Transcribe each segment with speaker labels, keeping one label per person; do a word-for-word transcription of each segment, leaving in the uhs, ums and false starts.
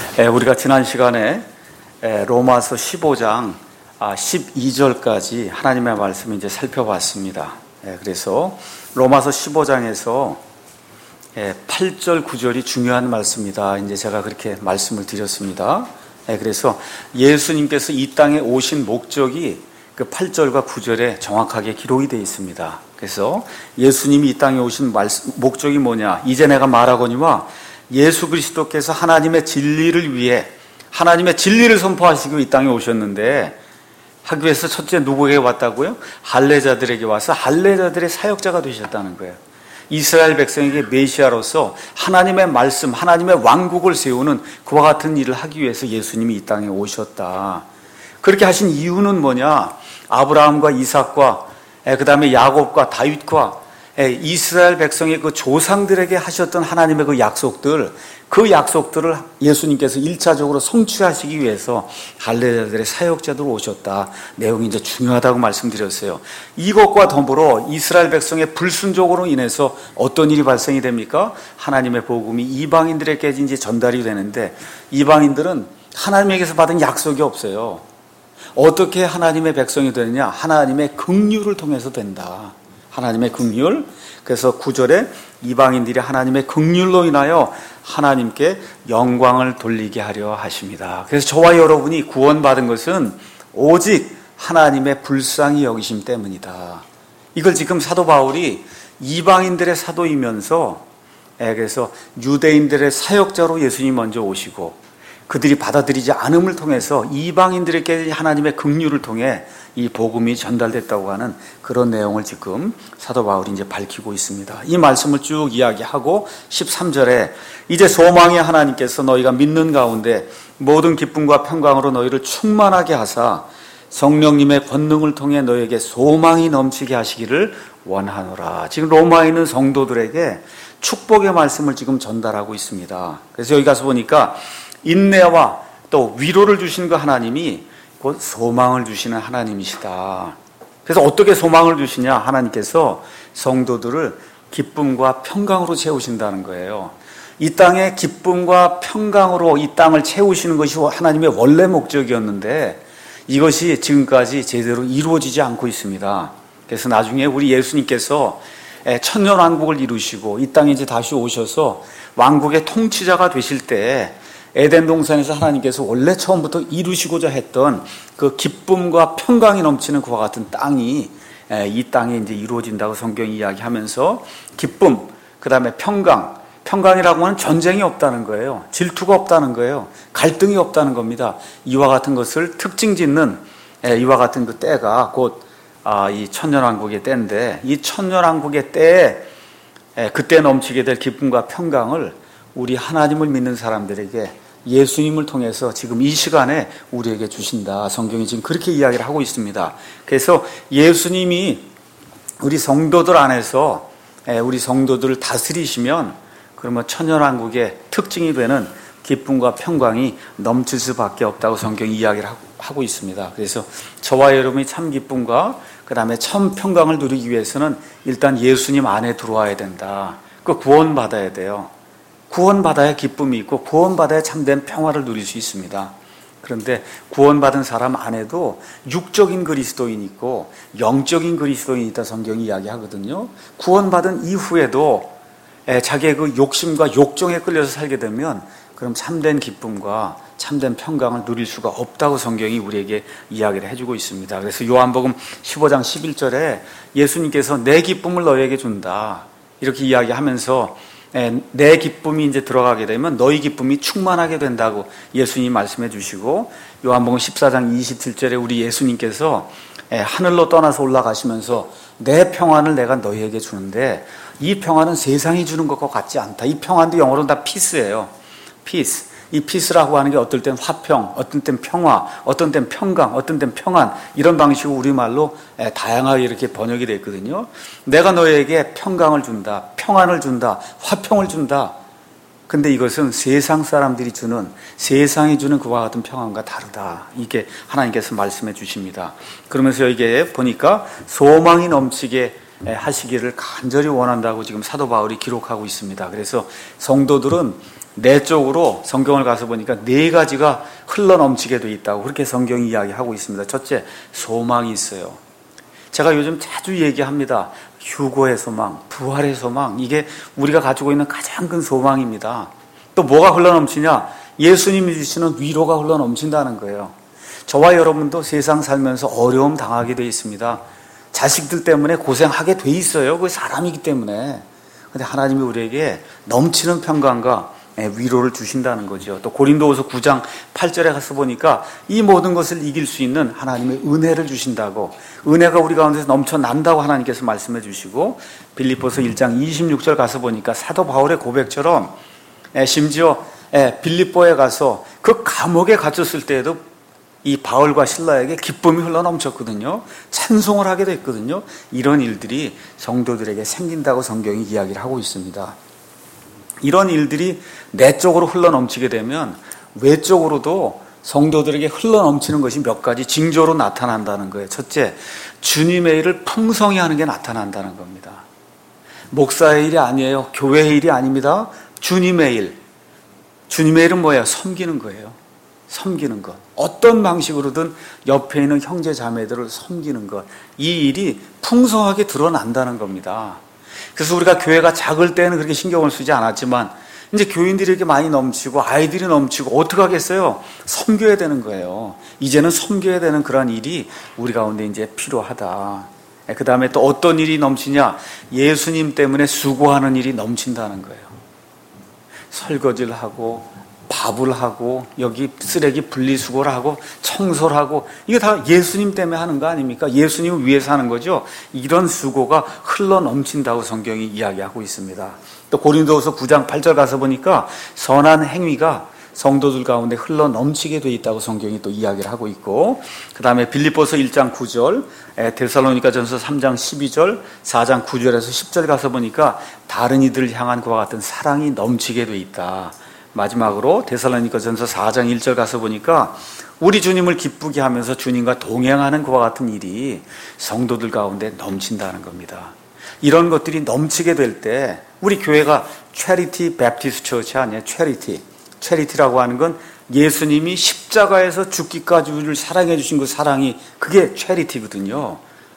Speaker 1: 우리가 지난 시간에 로마서 십오 장 십이 절까지 하나님의 말씀을 이제 살펴봤습니다. 그래서 로마서 십오 장에서 팔 절, 구 절이 중요한 말씀이다. 이제 제가 그렇게 말씀을 드렸습니다. 그래서 예수님께서 이 땅에 오신 목적이 그 팔 절과 구 절에 정확하게 기록이 되어 있습니다. 그래서 예수님이 이 땅에 오신 말씀, 목적이 뭐냐? 이제 내가 말하거니와 예수 그리스도께서 하나님의 진리를 위해 하나님의 진리를 선포하시고 이 땅에 오셨는데 하기 위해서 첫째 누구에게 왔다고요? 할례자들에게 와서 할례자들의 사역자가 되셨다는 거예요. 이스라엘 백성에게 메시아로서 하나님의 말씀, 하나님의 왕국을 세우는 그와 같은 일을 하기 위해서 예수님이 이 땅에 오셨다. 그렇게 하신 이유는 뭐냐? 아브라함과 이삭과 그 다음에 야곱과 다윗과 이스라엘 백성의 그 조상들에게 하셨던 하나님의 그 약속들, 그 약속들을 예수님께서 일차적으로 성취하시기 위해서 할례자들의 사역자들로 오셨다. 내용이 이제 중요하다고 말씀드렸어요. 이것과 더불어 이스라엘 백성의 불순종으로 인해서 어떤 일이 발생이 됩니까? 하나님의 복음이 이방인들에게 이제 전달이 되는데 이방인들은 하나님에게서 받은 약속이 없어요. 어떻게 하나님의 백성이 되느냐? 하나님의 긍휼을 통해서 된다. 하나님의 긍휼. 그래서 구 절에 이방인들이 하나님의 긍휼로 인하여 하나님께 영광을 돌리게 하려 하십니다. 그래서 저와 여러분이 구원받은 것은 오직 하나님의 불쌍히 여기심 때문이다. 이걸 지금 사도 바울이 이방인들의 사도이면서 그래서 유대인들의 사역자로 예수님이 먼저 오시고 그들이 받아들이지 않음을 통해서 이방인들에게 하나님의 긍휼을 통해 이 복음이 전달됐다고 하는 그런 내용을 지금 사도 바울이 이제 밝히고 있습니다. 이 말씀을 쭉 이야기하고 십삼 절에 이제 소망의 하나님께서 너희가 믿는 가운데 모든 기쁨과 평강으로 너희를 충만하게 하사 성령님의 권능을 통해 너희에게 소망이 넘치게 하시기를 원하노라. 지금 로마에 있는 성도들에게 축복의 말씀을 지금 전달하고 있습니다. 그래서 여기 가서 보니까 인내와 또 위로를 주신 그 하나님이 곧 소망을 주시는 하나님이시다. 그래서 어떻게 소망을 주시냐? 하나님께서 성도들을 기쁨과 평강으로 채우신다는 거예요. 이 땅에 기쁨과 평강으로 이 땅을 채우시는 것이 하나님의 원래 목적이었는데 이것이 지금까지 제대로 이루어지지 않고 있습니다. 그래서 나중에 우리 예수님께서 천년왕국을 이루시고 이 땅에 이제 다시 오셔서 왕국의 통치자가 되실 때 에덴 동산에서 하나님께서 원래 처음부터 이루시고자 했던 그 기쁨과 평강이 넘치는 그와 같은 땅이 이 땅에 이제 이루어진다고 성경이 이야기하면서 기쁨, 그 다음에 평강, 평강이라고 하는 전쟁이 없다는 거예요. 질투가 없다는 거예요. 갈등이 없다는 겁니다. 이와 같은 것을 특징 짓는 이와 같은 그 때가 곧 이 천년왕국의 때인데 이 천년왕국의 때에 그때 넘치게 될 기쁨과 평강을 우리 하나님을 믿는 사람들에게 예수님을 통해서 지금 이 시간에 우리에게 주신다. 성경이 지금 그렇게 이야기를 하고 있습니다. 그래서 예수님이 우리 성도들 안에서 우리 성도들을 다스리시면 그러면 천년왕국의 특징이 되는 기쁨과 평강이 넘칠 수밖에 없다고 성경이 이야기를 하고 있습니다. 그래서 저와 여러분이 참 기쁨과 그 다음에 참 평강을 누리기 위해서는 일단 예수님 안에 들어와야 된다. 그 구원받아야 돼요. 구원받아야 기쁨이 있고 구원받아야 참된 평화를 누릴 수 있습니다. 그런데 구원받은 사람 안에도 육적인 그리스도인이 있고 영적인 그리스도인이 있다 성경이 이야기하거든요. 구원받은 이후에도 자기의 그 욕심과 욕정에 끌려서 살게 되면 그럼 참된 기쁨과 참된 평강을 누릴 수가 없다고 성경이 우리에게 이야기를 해주고 있습니다. 그래서 요한복음 십오 장 십일 절에 예수님께서 내 기쁨을 너희에게 준다 이렇게 이야기하면서 내 기쁨이 이제 들어가게 되면 너희 기쁨이 충만하게 된다고 예수님이 말씀해 주시고 요한복음 십사 장 이십칠 절에 우리 예수님께서 하늘로 떠나서 올라가시면서 내 평안을 내가 너희에게 주는데 이 평안은 세상이 주는 것과 같지 않다. 이 평안도 영어로는 다 피스예요. 피스. 이 피스라고 하는 게 어떨 땐 화평, 어떤 땐 평화, 어떤 땐 평강, 어떤 땐 평안 이런 방식으로 우리말로 다양하게 이렇게 번역이 되어 있거든요. 내가 너에게 평강을 준다, 평안을 준다, 화평을 준다. 근데 이것은 세상 사람들이 주는, 세상이 주는 그와 같은 평안과 다르다. 이게 하나님께서 말씀해 주십니다. 그러면서 여기에 보니까 소망이 넘치게 하시기를 간절히 원한다고 지금 사도 바울이 기록하고 있습니다. 그래서 성도들은 내적으로 성경을 가서 보니까 네 가지가 흘러넘치게 돼 있다고 그렇게 성경이 이야기하고 있습니다. 첫째, 소망이 있어요. 제가 요즘 자주 얘기합니다. 휴거의 소망, 부활의 소망, 이게 우리가 가지고 있는 가장 큰 소망입니다. 또 뭐가 흘러넘치냐? 예수님이 주시는 위로가 흘러넘친다는 거예요. 저와 여러분도 세상 살면서 어려움 당하게 돼 있습니다. 자식들 때문에 고생하게 돼 있어요. 그 사람이기 때문에. 근데 하나님이 우리에게 넘치는 평강과 위로를 주신다는 거죠. 또 고린도후서 구 장 팔 절에 가서 보니까 이 모든 것을 이길 수 있는 하나님의 은혜를 주신다고, 은혜가 우리 가운데서 넘쳐난다고 하나님께서 말씀해 주시고, 빌립보서 일 장 이십육 절 가서 보니까 사도 바울의 고백처럼 심지어 빌립보에 가서 그 감옥에 갇혔을 때에도 이 바울과 실라에게 기쁨이 흘러넘쳤거든요. 찬송을 하게 됐거든요. 이런 일들이 성도들에게 생긴다고 성경이 이야기를 하고 있습니다. 이런 일들이 내적으로 흘러넘치게 되면 외적으로도 성도들에게 흘러넘치는 것이 몇 가지 징조로 나타난다는 거예요. 첫째, 주님의 일을 풍성히 하는 게 나타난다는 겁니다. 목사의 일이 아니에요. 교회의 일이 아닙니다. 주님의 일. 주님의 일은 뭐예요? 섬기는 거예요. 섬기는 것. 어떤 방식으로든 옆에 있는 형제 자매들을 섬기는 것. 이 일이 풍성하게 드러난다는 겁니다. 그래서 우리가 교회가 작을 때는 그렇게 신경을 쓰지 않았지만 이제 교인들이 이렇게 많이 넘치고 아이들이 넘치고 어떻게 하겠어요? 섬겨야 되는 거예요. 이제는 섬겨야 되는 그런 일이 우리 가운데 이제 필요하다. 그 다음에 또 어떤 일이 넘치냐? 예수님 때문에 수고하는 일이 넘친다는 거예요. 설거지를 하고 밥을 하고 여기 쓰레기 분리수거를 하고 청소를 하고 이게 다 예수님 때문에 하는 거 아닙니까? 예수님을 위해서 하는 거죠. 이런 수고가 흘러넘친다고 성경이 이야기하고 있습니다. 또 고린도후서 구 장 팔 절 가서 보니까 선한 행위가 성도들 가운데 흘러넘치게 돼 있다고 성경이 또 이야기를 하고 있고, 그 다음에 빌립보서 일 장 구 절, 데살로니가전서 삼 장 십이 절, 사 장 구 절에서 십 절 가서 보니까 다른 이들을 향한 그와 같은 사랑이 넘치게 돼 있다. 마지막으로 데살로니가전서 사 장 일 절 가서 보니까 우리 주님을 기쁘게 하면서 주님과 동행하는 그와 같은 일이 성도들 가운데 넘친다는 겁니다. 이런 것들이 넘치게 될 때 우리 교회가 체리티 베프티스트 처치 아니에요. 체리티. 체리티라고 하는 건 예수님이 십자가에서 죽기까지 우리를 사랑해 주신 그 사랑이 그게 체리티거든요.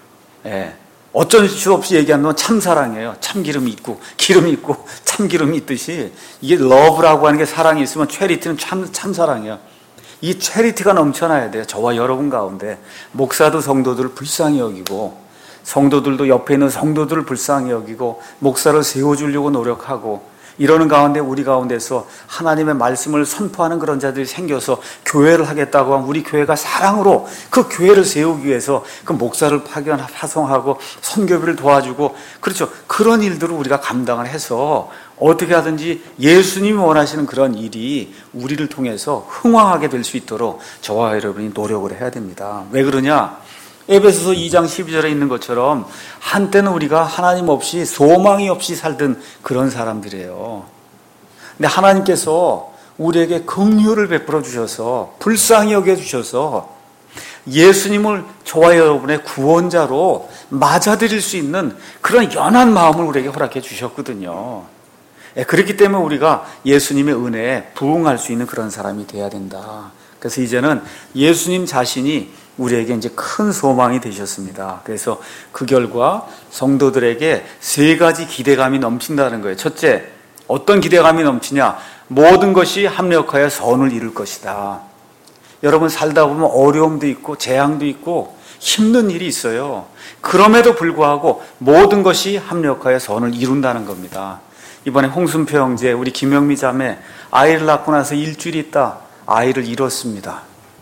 Speaker 1: 예. 어쩔 수 없이 얘기하는 건 참사랑이에요. 참기름이 있고 기름이 있고 참기름이 있듯이 이게 러브라고 하는 게 사랑이 있으면 체리티는 참, 참사랑이에요. 이 체리티가 넘쳐나야 돼요. 저와 여러분 가운데. 목사도 성도들을 불쌍히 여기고 성도들도 옆에 있는 성도들을 불쌍히 여기고 목사를 세워주려고 노력하고 이러는 가운데 우리 가운데서 하나님의 말씀을 선포하는 그런 자들이 생겨서 교회를 하겠다고 하면 우리 교회가 사랑으로 그 교회를 세우기 위해서 그 목사를 파견, 파송하고 선교비를 도와주고 그렇죠. 그런 일들을 우리가 감당을 해서 어떻게 하든지 예수님이 원하시는 그런 일이 우리를 통해서 흥왕하게 될 수 있도록 저와 여러분이 노력을 해야 됩니다. 왜 그러냐? 에베소서 이 장 십이 절에 있는 것처럼 한때는 우리가 하나님 없이 소망이 없이 살던 그런 사람들이에요. 근데 하나님께서 우리에게 긍휼을 베풀어 주셔서 불쌍히 여겨 주셔서 예수님을 저와 여러분의 구원자로 맞아들일 수 있는 그런 연한 마음을 우리에게 허락해 주셨거든요. 그렇기 때문에 우리가 예수님의 은혜에 부응할 수 있는 그런 사람이 돼야 된다. 그래서 이제는 예수님 자신이 우리에게 이제 큰 소망이 되셨습니다. 그래서 그 결과 성도들에게 세 가지 기대감이 넘친다는 거예요. 첫째, 어떤 기대감이 넘치냐? 모든 것이 합력하여 선을 이룰 것이다. 여러분 살다 보면 어려움도 있고 재앙도 있고 힘든 일이 있어요. 그럼에도 불구하고 모든 것이 합력하여 선을 이룬다는 겁니다. 이번에 홍순표 형제, 우리 김영미 자매 아이를 낳고 나서 일주일 있다 아이를 잃었습니다.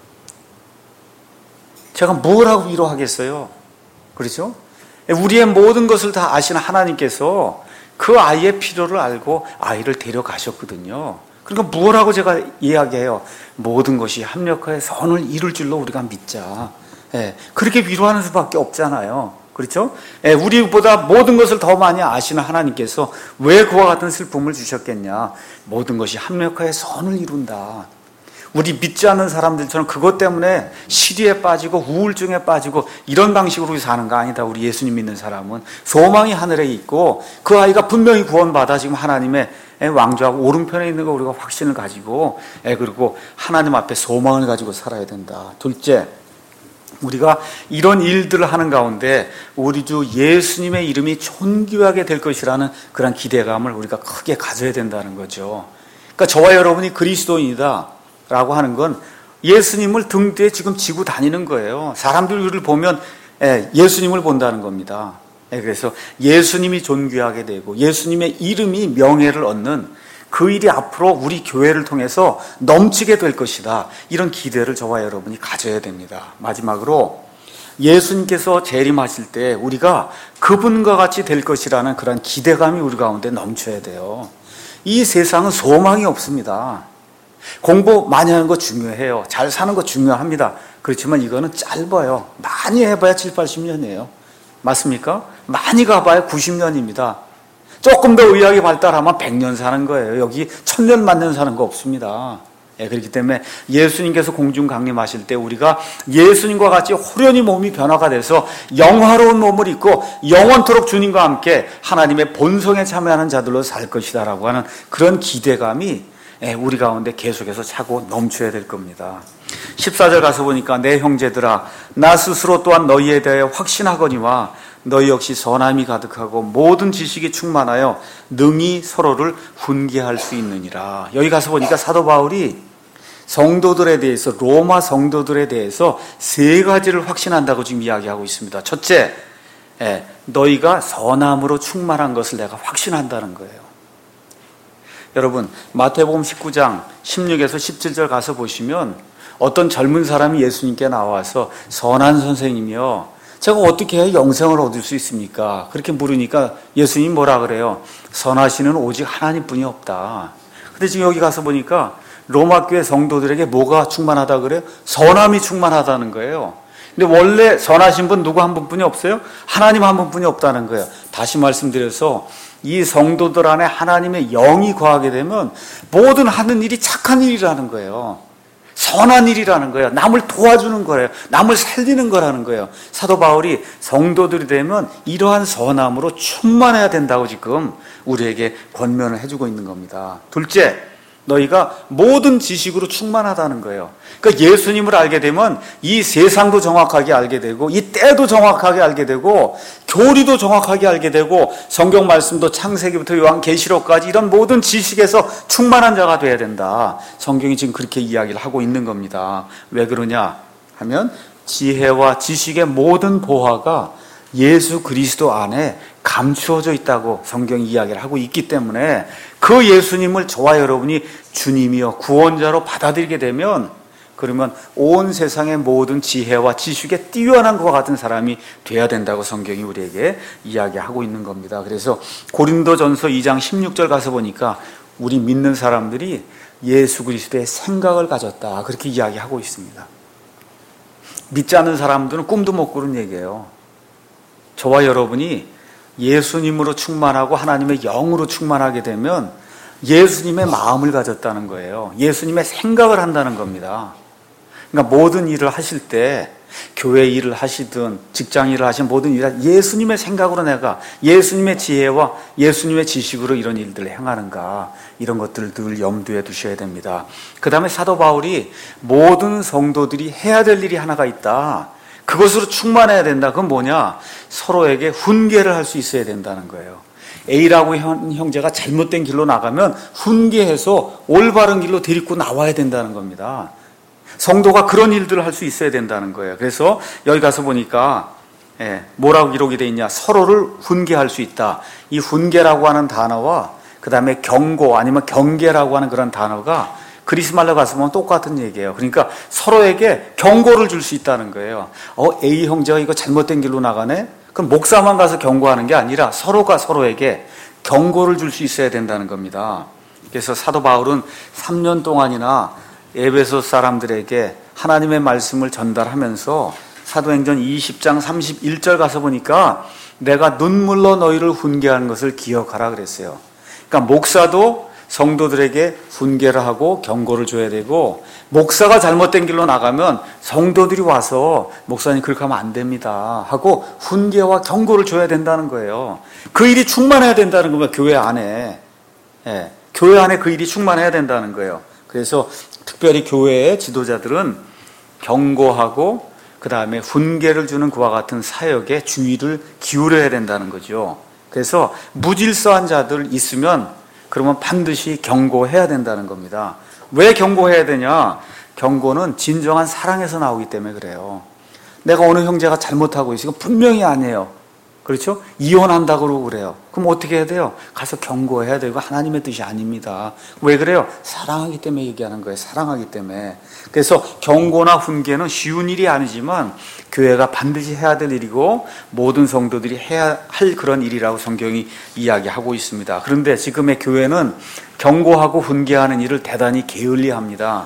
Speaker 1: 제가 뭘 하고 위로하겠어요? 그렇죠? 우리의 모든 것을 다 아시는 하나님께서 그 아이의 필요를 알고 아이를 데려가셨거든요. 그러니까 뭘 하고 제가 이야기해요? 모든 것이 합력하여 선을 이룰 줄로 우리가 믿자. 예, 그렇게 위로하는 수밖에 없잖아요. 그렇죠? 예, 우리보다 모든 것을 더 많이 아시는 하나님께서 왜 그와 같은 슬픔을 주셨겠냐? 모든 것이 합력하여 선을 이룬다. 우리 믿지 않는 사람들처럼 그것 때문에 시리에 빠지고 우울증에 빠지고 이런 방식으로 사는 거 아니다. 우리 예수님 믿는 사람은 소망이 하늘에 있고 그 아이가 분명히 구원받아 지금 하나님의 왕좌 오른편에 있는 거 우리가 확신을 가지고 그리고 하나님 앞에 소망을 가지고 살아야 된다. 둘째, 우리가 이런 일들을 하는 가운데 우리 주 예수님의 이름이 존귀하게 될 것이라는 그런 기대감을 우리가 크게 가져야 된다는 거죠. 그러니까 저와 여러분이 그리스도인이다 라고 하는 건 예수님을 등 뒤에 지금 지고 다니는 거예요. 사람들이 우리를 보면 예수님을 본다는 겁니다. 그래서 예수님이 존귀하게 되고 예수님의 이름이 명예를 얻는 그 일이 앞으로 우리 교회를 통해서 넘치게 될 것이다. 이런 기대를 저와 여러분이 가져야 됩니다. 마지막으로 예수님께서 재림하실 때 우리가 그분과 같이 될 것이라는 그런 기대감이 우리 가운데 넘쳐야 돼요. 이 세상은 소망이 없습니다. 공부 많이 하는 거 중요해요. 잘 사는 거 중요합니다. 그렇지만 이거는 짧아요. 많이 해봐야 칠, 팔십 년이에요. 맞습니까? 많이 가봐야 구십 년입니다. 조금 더 의학이 발달하면 백 년 사는 거예요. 여기 천년 만년 사는 거 없습니다. 예, 그렇기 때문에 예수님께서 공중 강림하실 때 우리가 예수님과 같이 호련히 몸이 변화가 돼서 영화로운 몸을 입고 영원토록 주님과 함께 하나님의 본성에 참여하는 자들로 살 것이다 라고 하는 그런 기대감이 우리 가운데 계속해서 차고 넘쳐야 될 겁니다. 십사 절 가서 보니까 내 형제들아 나 스스로 또한 너희에 대하여 확신하거니와 너희 역시 선함이 가득하고 모든 지식이 충만하여 능히 서로를 훈계할 수 있느니라. 여기 가서 보니까 사도 바울이 성도들에 대해서 로마 성도들에 대해서 세 가지를 확신한다고 지금 이야기하고 있습니다. 첫째, 너희가 선함으로 충만한 것을 내가 확신한다는 거예요. 여러분 마태복음 십구 장 십육에서 십칠 절 가서 보시면 어떤 젊은 사람이 예수님께 나와서 선한 선생님이요 제가 어떻게 해야 영생을 얻을 수 있습니까? 그렇게 물으니까 예수님이 뭐라 그래요? 선하시는 오직 하나님뿐이 없다. 근데 지금 여기 가서 보니까 로마 교회 성도들에게 뭐가 충만하다 그래요? 선함이 충만하다는 거예요. 근데 원래 선하신 분 누구 한 분뿐이 없어요? 하나님 한 분뿐이 없다는 거예요. 다시 말씀드려서 이 성도들 안에 하나님의 영이 거하게 되면 모든 하는 일이 착한 일이라는 거예요. 선한 일이라는 거예요. 남을 도와주는 거예요. 남을 살리는 거라는 거예요. 사도 바울이 성도들이 되면 이러한 선함으로 충만해야 된다고 지금 우리에게 권면을 해주고 있는 겁니다. 둘째, 너희가 모든 지식으로 충만하다는 거예요. 그러니까 예수님을 알게 되면 이 세상도 정확하게 알게 되고 이 때도 정확하게 알게 되고 교리도 정확하게 알게 되고 성경 말씀도 창세기부터 요한계시록까지 이런 모든 지식에서 충만한 자가 돼야 된다. 성경이 지금 그렇게 이야기를 하고 있는 겁니다. 왜 그러냐 하면 지혜와 지식의 모든 보화가 예수 그리스도 안에 감추어져 있다고 성경이 이야기를 하고 있기 때문에 그 예수님을 저와 여러분이 주님이여 구원자로 받아들이게 되면 그러면 온 세상의 모든 지혜와 지식에 뛰어난 것과 같은 사람이 돼야 된다고 성경이 우리에게 이야기하고 있는 겁니다. 그래서 고린도전서 이 장 십육 절 가서 보니까 우리 믿는 사람들이 예수 그리스도의 생각을 가졌다 그렇게 이야기하고 있습니다. 믿지 않는 사람들은 꿈도 못 꾸는 얘기예요. 저와 여러분이 예수님으로 충만하고 하나님의 영으로 충만하게 되면 예수님의 마음을 가졌다는 거예요. 예수님의 생각을 한다는 겁니다. 그러니까 모든 일을 하실 때 교회 일을 하시든 직장 일을 하시는 모든 일을 예수님의 생각으로 내가 예수님의 지혜와 예수님의 지식으로 이런 일들을 행하는가 이런 것들을 늘 염두에 두셔야 됩니다. 그 다음에 사도 바울이 모든 성도들이 해야 될 일이 하나가 있다. 그것으로 충만해야 된다. 그건 뭐냐? 서로에게 훈계를 할 수 있어야 된다는 거예요. A라고 형제가 잘못된 길로 나가면 훈계해서 올바른 길로 데리고 나와야 된다는 겁니다. 성도가 그런 일들을 할 수 있어야 된다는 거예요. 그래서 여기 가서 보니까 예, 뭐라고 기록이 되어 있냐? 서로를 훈계할 수 있다. 이 훈계라고 하는 단어와 그 다음에 경고 아니면 경계라고 하는 그런 단어가 그리스 말로 가서 보면 똑같은 얘기예요. 그러니까 서로에게 경고를 줄 수 있다는 거예요. 어, A 형제가 이거 잘못된 길로 나가네? 그럼 목사만 가서 경고하는 게 아니라 서로가 서로에게 경고를 줄 수 있어야 된다는 겁니다. 그래서 사도 바울은 삼 년 동안이나 에베소 사람들에게 하나님의 말씀을 전달하면서 사도행전 이십 장 삼십일 절 가서 보니까 내가 눈물로 너희를 훈계하는 것을 기억하라 그랬어요. 그러니까 목사도 성도들에게 훈계를 하고 경고를 줘야 되고 목사가 잘못된 길로 나가면 성도들이 와서 목사님 그렇게 하면 안 됩니다 하고 훈계와 경고를 줘야 된다는 거예요. 그 일이 충만해야 된다는 겁니다. 교회 안에. 예. 교회 안에 그 일이 충만해야 된다는 거예요. 그래서 특별히 교회의 지도자들은 경고하고 그 다음에 훈계를 주는 그와 같은 사역에 주의를 기울여야 된다는 거죠. 그래서 무질서한 자들 있으면 그러면 반드시 경고해야 된다는 겁니다. 왜 경고해야 되냐? 경고는 진정한 사랑에서 나오기 때문에 그래요. 내가 어느 형제가 잘못하고 있으니까 분명히 아니에요. 그렇죠? 이혼한다고 그러고 그래요. 그럼 어떻게 해야 돼요? 가서 경고해야 되고 하나님의 뜻이 아닙니다. 왜 그래요? 사랑하기 때문에 얘기하는 거예요. 사랑하기 때문에. 그래서 경고나 훈계는 쉬운 일이 아니지만 교회가 반드시 해야 될 일이고 모든 성도들이 해야 할 그런 일이라고 성경이 이야기하고 있습니다. 그런데 지금의 교회는 경고하고 훈계하는 일을 대단히 게을리합니다.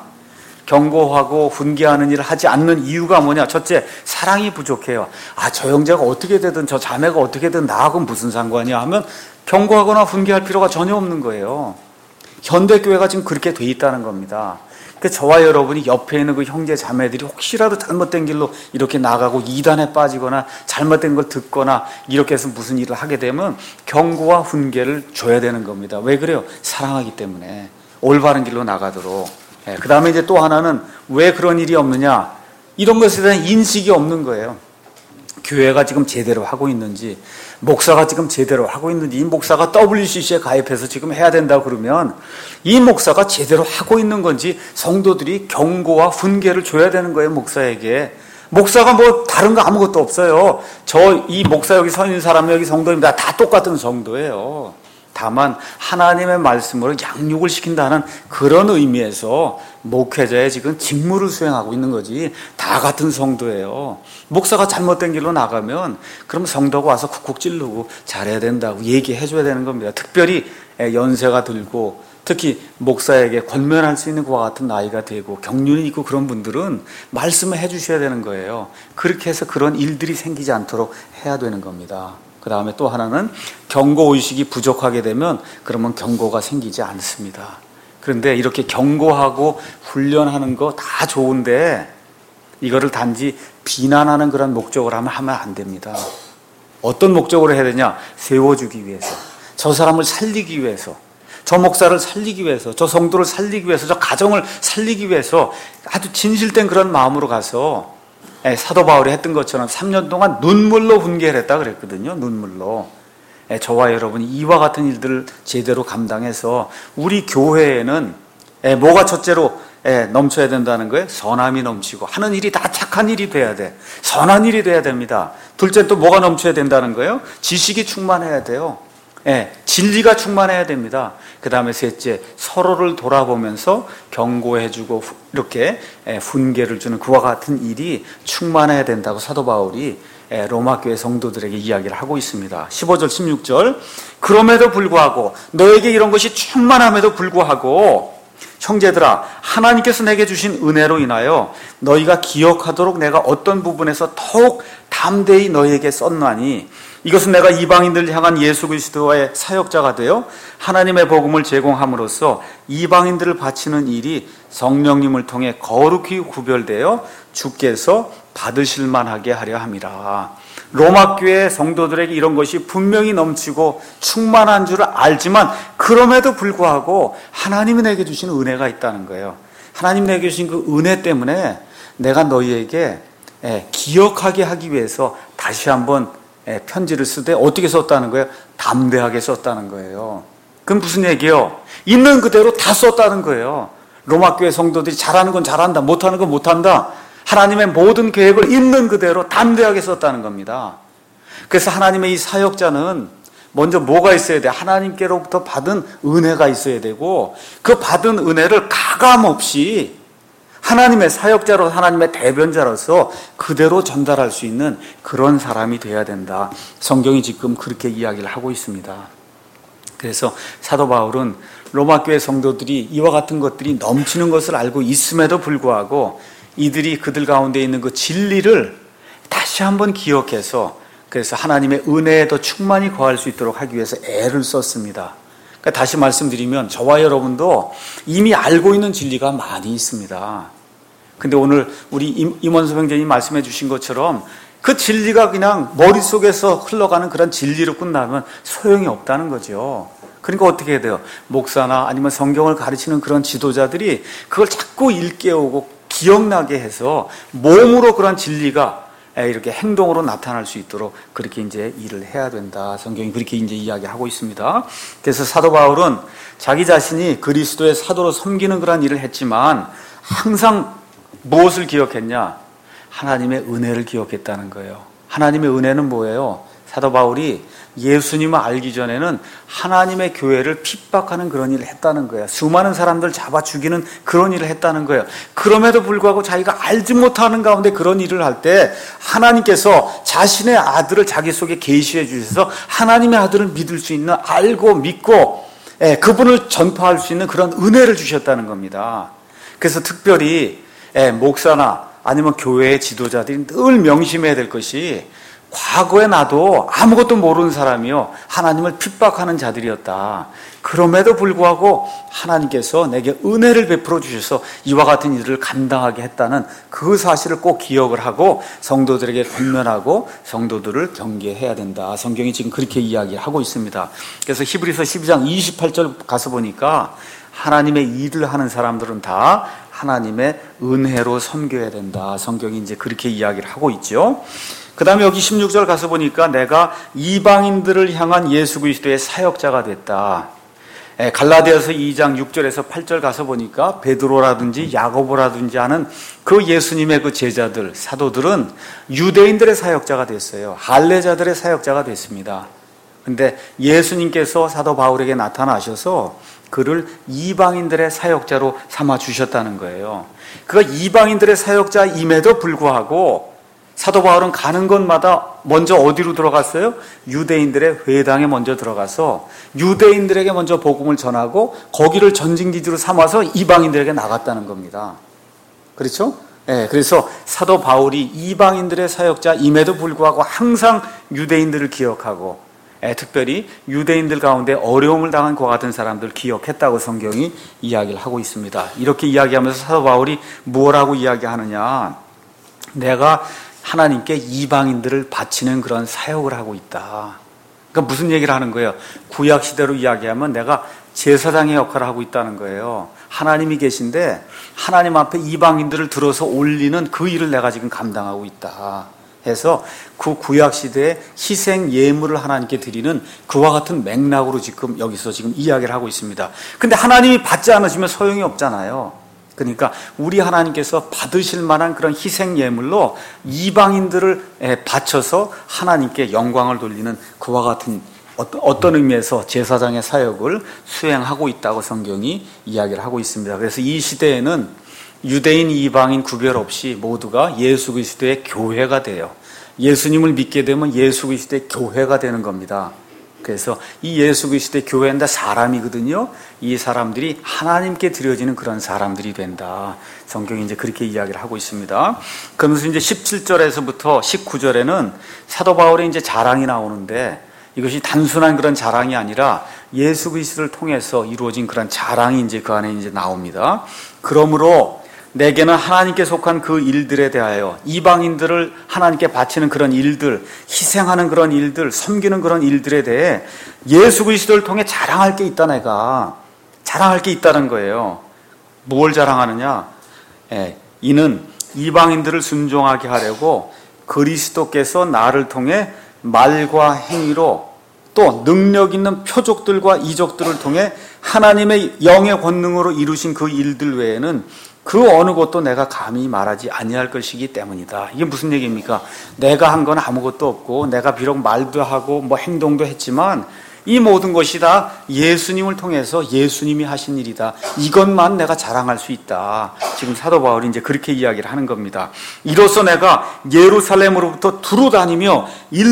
Speaker 1: 경고하고 훈계하는 일을 하지 않는 이유가 뭐냐? 첫째, 사랑이 부족해요. 아, 저 형제가 어떻게 되든 저 자매가 어떻게 되든 나하고 무슨 상관이야 하면 경고하거나 훈계할 필요가 전혀 없는 거예요. 현대교회가 지금 그렇게 돼 있다는 겁니다. 그 저와 여러분이 옆에 있는 그 형제 자매들이 혹시라도 잘못된 길로 이렇게 나가고 이단에 빠지거나 잘못된 걸 듣거나 이렇게 해서 무슨 일을 하게 되면 경고와 훈계를 줘야 되는 겁니다. 왜 그래요? 사랑하기 때문에 올바른 길로 나가도록. 예, 그 다음에 이제 또 하나는 왜 그런 일이 없느냐? 이런 것에 대한 인식이 없는 거예요. 교회가 지금 제대로 하고 있는지, 목사가 지금 제대로 하고 있는지, 이 목사가 더블유씨씨에 가입해서 지금 해야 된다고 그러면 이 목사가 제대로 하고 있는 건지 성도들이 경고와 훈계를 줘야 되는 거예요, 목사에게. 목사가 뭐 다른 거 아무것도 없어요. 저 이 목사 여기 서 있는 사람 여기 성도입니다. 다 똑같은 성도예요. 다만 하나님의 말씀으로 양육을 시킨다는 그런 의미에서 목회자의 지금 직무를 수행하고 있는 거지 다 같은 성도예요. 목사가 잘못된 길로 나가면 그럼 성도가 와서 쿡쿡 찌르고 잘해야 된다고 얘기해 줘야 되는 겁니다. 특별히 연세가 들고 특히 목사에게 권면할 수 있는 그와 같은 나이가 되고 경륜이 있고 그런 분들은 말씀을 해 주셔야 되는 거예요. 그렇게 해서 그런 일들이 생기지 않도록 해야 되는 겁니다. 그 다음에 또 하나는 경고의식이 부족하게 되면 그러면 경고가 생기지 않습니다. 그런데 이렇게 경고하고 훈련하는 거 다 좋은데 이거를 단지 비난하는 그런 목적으로 하면 하면 안 됩니다. 어떤 목적으로 해야 되냐? 세워주기 위해서, 저 사람을 살리기 위해서, 저 목사를 살리기 위해서, 저 성도를 살리기 위해서, 저 가정을 살리기 위해서 아주 진실된 그런 마음으로 가서 사도 바울이 했던 것처럼 삼 년 동안 눈물로 훈계를 했다 그랬거든요. 눈물로. 저와 여러분이 이와 같은 일들을 제대로 감당해서 우리 교회에는 뭐가 첫째로 넘쳐야 된다는 거예요? 선함이 넘치고 하는 일이 다 착한 일이 돼야 돼. 선한 일이 돼야 됩니다. 둘째 또 뭐가 넘쳐야 된다는 거예요? 지식이 충만해야 돼요. 예, 진리가 충만해야 됩니다. 그 다음에 셋째, 서로를 돌아보면서 경고해주고 이렇게 훈계를 주는 그와 같은 일이 충만해야 된다고 사도 바울이 로마 교회 성도들에게 이야기를 하고 있습니다. 십오 절, 십육 절. 그럼에도 불구하고 너에게 이런 것이 충만함에도 불구하고 형제들아, 하나님께서 내게 주신 은혜로 인하여 너희가 기억하도록 내가 어떤 부분에서 더욱 담대히 너희에게 썼나니 이것은 내가 이방인들을 향한 예수 그리스도의 사역자가 되어 하나님의 복음을 제공함으로써 이방인들을 바치는 일이 성령님을 통해 거룩히 구별되어 주께서 받으실 만하게 하려 함이라. 로마 교회 성도들에게 이런 것이 분명히 넘치고 충만한 줄 알지만 그럼에도 불구하고 하나님이 내게 주신 은혜가 있다는 거예요. 하나님 내게 주신 그 은혜 때문에 내가 너희에게 기억하게 하기 위해서 다시 한번 편지를 쓰되 어떻게 썼다는 거예요? 담대하게 썼다는 거예요. 그럼 무슨 얘기예요? 있는 그대로 다 썼다는 거예요. 로마 교회 성도들이 잘하는 건 잘한다, 못하는 건 못한다. 하나님의 모든 계획을 있는 그대로 담대하게 썼다는 겁니다. 그래서 하나님의 이 사역자는 먼저 뭐가 있어야 돼? 하나님께로부터 받은 은혜가 있어야 되고 그 받은 은혜를 가감없이 하나님의 사역자로 하나님의 대변자로서 그대로 전달할 수 있는 그런 사람이 돼야 된다. 성경이 지금 그렇게 이야기를 하고 있습니다. 그래서 사도 바울은 로마 교회 성도들이 이와 같은 것들이 넘치는 것을 알고 있음에도 불구하고 이들이 그들 가운데 있는 그 진리를 다시 한번 기억해서 그래서 하나님의 은혜에 더 충만히 거할 수 있도록 하기 위해서 애를 썼습니다. 그러니까 다시 말씀드리면 저와 여러분도 이미 알고 있는 진리가 많이 있습니다. 근데 오늘 우리 임원수 형제님 말씀해 주신 것처럼 그 진리가 그냥 머릿속에서 흘러가는 그런 진리로 끝나면 소용이 없다는 거죠. 그러니까 어떻게 해야 돼요? 목사나 아니면 성경을 가르치는 그런 지도자들이 그걸 자꾸 일깨우고 기억나게 해서 몸으로 그런 진리가 이렇게 행동으로 나타날 수 있도록 그렇게 이제 일을 해야 된다. 성경이 그렇게 이제 이야기하고 있습니다. 그래서 사도 바울은 자기 자신이 그리스도의 사도로 섬기는 그런 일을 했지만 항상 무엇을 기억했냐? 하나님의 은혜를 기억했다는 거예요. 하나님의 은혜는 뭐예요? 사도 바울이 예수님을 알기 전에는 하나님의 교회를 핍박하는 그런 일을 했다는 거예요. 수많은 사람들 잡아 죽이는 그런 일을 했다는 거예요. 그럼에도 불구하고 자기가 알지 못하는 가운데 그런 일을 할 때 하나님께서 자신의 아들을 자기 속에 계시해 주셔서 하나님의 아들을 믿을 수 있는, 알고 믿고 예, 그분을 전파할 수 있는 그런 은혜를 주셨다는 겁니다. 그래서 특별히 예, 목사나 아니면 교회의 지도자들이 늘 명심해야 될 것이, 과거에 나도 아무것도 모르는 사람이요, 하나님을 핍박하는 자들이었다. 그럼에도 불구하고 하나님께서 내게 은혜를 베풀어 주셔서 이와 같은 일을 감당하게 했다는 그 사실을 꼭 기억을 하고 성도들에게 권면하고 성도들을 경계해야 된다. 성경이 지금 그렇게 이야기하고 있습니다. 그래서 히브리서 십이 장 이십팔 절 가서 보니까 하나님의 일을 하는 사람들은 다 하나님의 은혜로 섬겨야 된다. 성경이 이제 그렇게 이야기를 하고 있죠. 그 다음에 여기 십육 절 가서 보니까 내가 이방인들을 향한 예수 그리스도의 사역자가 됐다. 갈라디아서 이 장 육 절에서 팔 절 가서 보니까 베드로라든지 야고보라든지 하는 그 예수님의 그 제자들, 사도들은 유대인들의 사역자가 됐어요. 할례자들의 사역자가 됐습니다. 근데 예수님께서 사도 바울에게 나타나셔서 그를 이방인들의 사역자로 삼아 주셨다는 거예요. 그가 이방인들의 사역자임에도 불구하고 사도 바울은 가는 곳마다 먼저 어디로 들어갔어요? 유대인들의 회당에 먼저 들어가서 유대인들에게 먼저 복음을 전하고 거기를 전진기지로 삼아서 이방인들에게 나갔다는 겁니다. 그렇죠? 네, 그래서 사도 바울이 이방인들의 사역자임에도 불구하고 항상 유대인들을 기억하고, 예, 특별히 유대인들 가운데 어려움을 당한 그와 같은 사람들 기억했다고 성경이 이야기를 하고 있습니다. 이렇게 이야기하면서 사도 바울이 무엇라고 이야기하느냐? 내가 하나님께 이방인들을 바치는 그런 사역을 하고 있다. 그러니까 무슨 얘기를 하는 거예요? 구약 시대로 이야기하면 내가 제사장의 역할을 하고 있다는 거예요. 하나님이 계신데 하나님 앞에 이방인들을 들어서 올리는 그 일을 내가 지금 감당하고 있다 해서 그 구약 시대의 희생 예물을 하나님께 드리는 그와 같은 맥락으로 지금 여기서 지금 이야기를 하고 있습니다. 근데 하나님이 받지 않으시면 소용이 없잖아요. 그러니까 우리 하나님께서 받으실 만한 그런 희생 예물로 이방인들을 바쳐서 하나님께 영광을 돌리는 그와 같은 어떤 의미에서 제사장의 사역을 수행하고 있다고 성경이 이야기를 하고 있습니다. 그래서 이 시대에는 유대인, 이방인 구별 없이 모두가 예수 그리스도의 교회가 돼요. 예수님을 믿게 되면 예수 그리스도의 교회가 되는 겁니다. 그래서 이 예수 그리스도의 교회인데 사람이거든요. 이 사람들이 하나님께 드려지는 그런 사람들이 된다. 성경이 이제 그렇게 이야기를 하고 있습니다. 그러면서 이제 십칠 절에서부터 십구 절에는 사도 바울의 이제 자랑이 나오는데, 이것이 단순한 그런 자랑이 아니라 예수 그리스도를 통해서 이루어진 그런 자랑이 이제 그 안에 이제 나옵니다. 그러므로 내게는 하나님께 속한 그 일들에 대하여, 이방인들을 하나님께 바치는 그런 일들, 희생하는 그런 일들, 섬기는 그런 일들에 대해 예수 그리스도를 통해 자랑할 게 있다. 내가 자랑할 게 있다는 거예요. 뭘 자랑하느냐? 예, 이는 이방인들을 순종하게 하려고 그리스도께서 나를 통해 말과 행위로 또 능력 있는 표적들과 이적들을 통해 하나님의 영의 권능으로 이루신 그 일들 외에는 그 어느 것도 내가 감히 말하지 아니할 것이기 때문이다. 이게 무슨 얘기입니까? 내가 한 건 아무것도 없고, 내가 비록 말도 하고 뭐 행동도 했지만 이 모든 것이 다 예수님을 통해서 예수님이 하신 일이다. 이것만 내가 자랑할 수 있다. 지금 사도 바울이 이제 그렇게 이야기를 하는 겁니다. 이로써 내가 예루살렘으로부터 두루 다니며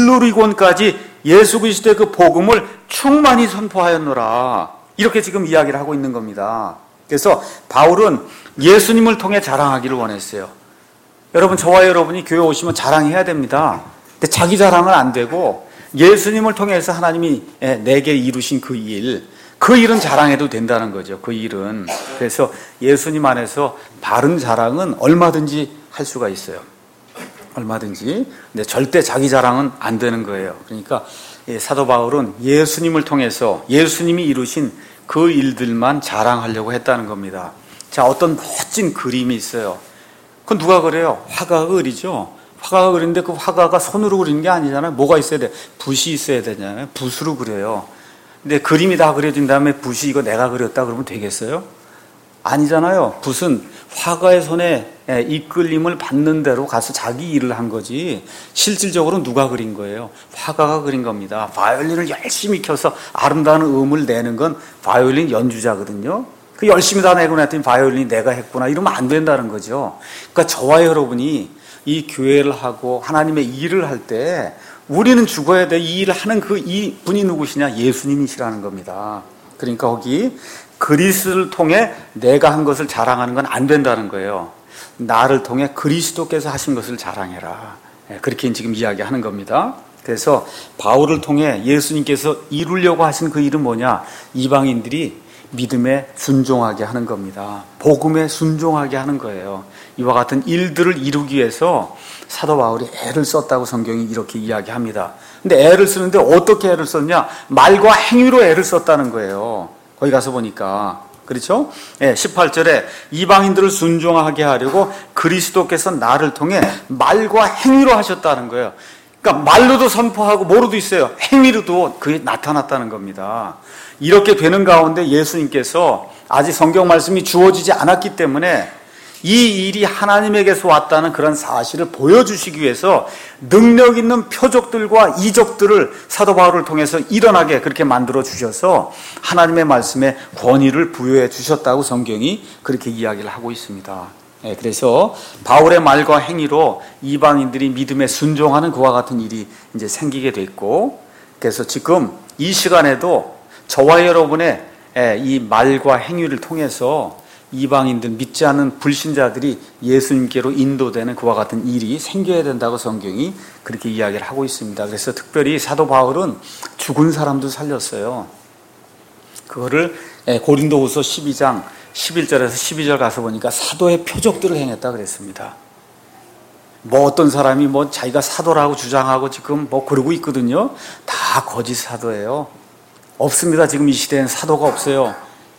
Speaker 1: 일루리곤까지 예수 그리스도의 그 복음을 충만히 선포하였노라. 이렇게 지금 이야기를 하고 있는 겁니다. 그래서 바울은 예수님을 통해 자랑하기를 원했어요. 여러분, 저와 여러분이 교회 오시면 자랑해야 됩니다. 근데 자기 자랑은 안 되고 예수님을 통해서 하나님이 내게 이루신 그 일, 그 일은 자랑해도 된다는 거죠. 그 일은. 그래서 예수님 안에서 바른 자랑은 얼마든지 할 수가 있어요. 얼마든지. 근데 절대 자기 자랑은 안 되는 거예요. 그러니까 사도 바울은 예수님을 통해서 예수님이 이루신 그 일들만 자랑하려고 했다는 겁니다. 자, 어떤 멋진 그림이 있어요. 그건 누가 그래요? 화가가 그리죠. 화가가 그리는데 그 화가가 손으로 그리는 게 아니잖아요. 뭐가 있어야 돼? 붓이 있어야 되잖아요. 붓으로 그려요. 근데 그림이 다 그려진 다음에 붓이 이거 내가 그렸다 그러면 되겠어요? 아니잖아요. 붓은 화가의 손에 이끌림을 받는 대로 가서 자기 일을 한 거지 실질적으로 누가 그린 거예요? 화가가 그린 겁니다. 바이올린을 열심히 켜서 아름다운 음을 내는 건 바이올린 연주자거든요. 그 열심히 다 내고 났더니 바이올린이 내가 했구나 이러면 안 된다는 거죠. 그러니까 저와 여러분이 이 교회를 하고 하나님의 일을 할 때 우리는 죽어야 돼. 이 일을 하는 그 이 분이 누구시냐? 예수님이시라는 겁니다. 그러니까 거기 그리스도를 통해 내가 한 것을 자랑하는 건 안 된다는 거예요. 나를 통해 그리스도께서 하신 것을 자랑해라. 그렇게 지금 이야기하는 겁니다. 그래서 바울을 통해 예수님께서 이루려고 하신 그 일은 뭐냐? 이방인들이 믿음에 순종하게 하는 겁니다. 복음에 순종하게 하는 거예요. 이와 같은 일들을 이루기 위해서 사도 바울이 애를 썼다고 성경이 이렇게 이야기합니다. 근데 애를 쓰는데 어떻게 애를 썼냐? 말과 행위로 애를 썼다는 거예요. 거기 가서 보니까. 그렇죠? 예, 십팔 절에 이방인들을 순종하게 하려고 그리스도께서 나를 통해 말과 행위로 하셨다는 거예요. 그러니까 말로도 선포하고 뭐로도 있어요. 행위로도 그게 나타났다는 겁니다. 이렇게 되는 가운데 예수님께서 아직 성경 말씀이 주어지지 않았기 때문에 이 일이 하나님에게서 왔다는 그런 사실을 보여주시기 위해서 능력 있는 표적들과 이적들을 사도 바울을 통해서 일어나게 그렇게 만들어 주셔서 하나님의 말씀에 권위를 부여해 주셨다고 성경이 그렇게 이야기를 하고 있습니다. 네, 그래서 바울의 말과 행위로 이방인들이 믿음에 순종하는 그와 같은 일이 이제 생기게 됐고, 그래서 지금 이 시간에도 저와 여러분의 이 말과 행위를 통해서 이방인들 믿지 않는 불신자들이 예수님께로 인도되는 그와 같은 일이 생겨야 된다고 성경이 그렇게 이야기를 하고 있습니다. 그래서 특별히 사도 바울은 죽은 사람도 살렸어요. 그거를 고린도후서 십이 장 십일 절에서 십이 절 가서 보니까 사도의 표적들을 행했다 그랬습니다. 뭐 어떤 사람이 뭐 자기가 사도라고 주장하고 지금 뭐 그러고 있거든요. 다 거짓 사도예요. 없습니다. 지금 이 시대엔 사도가 없어요.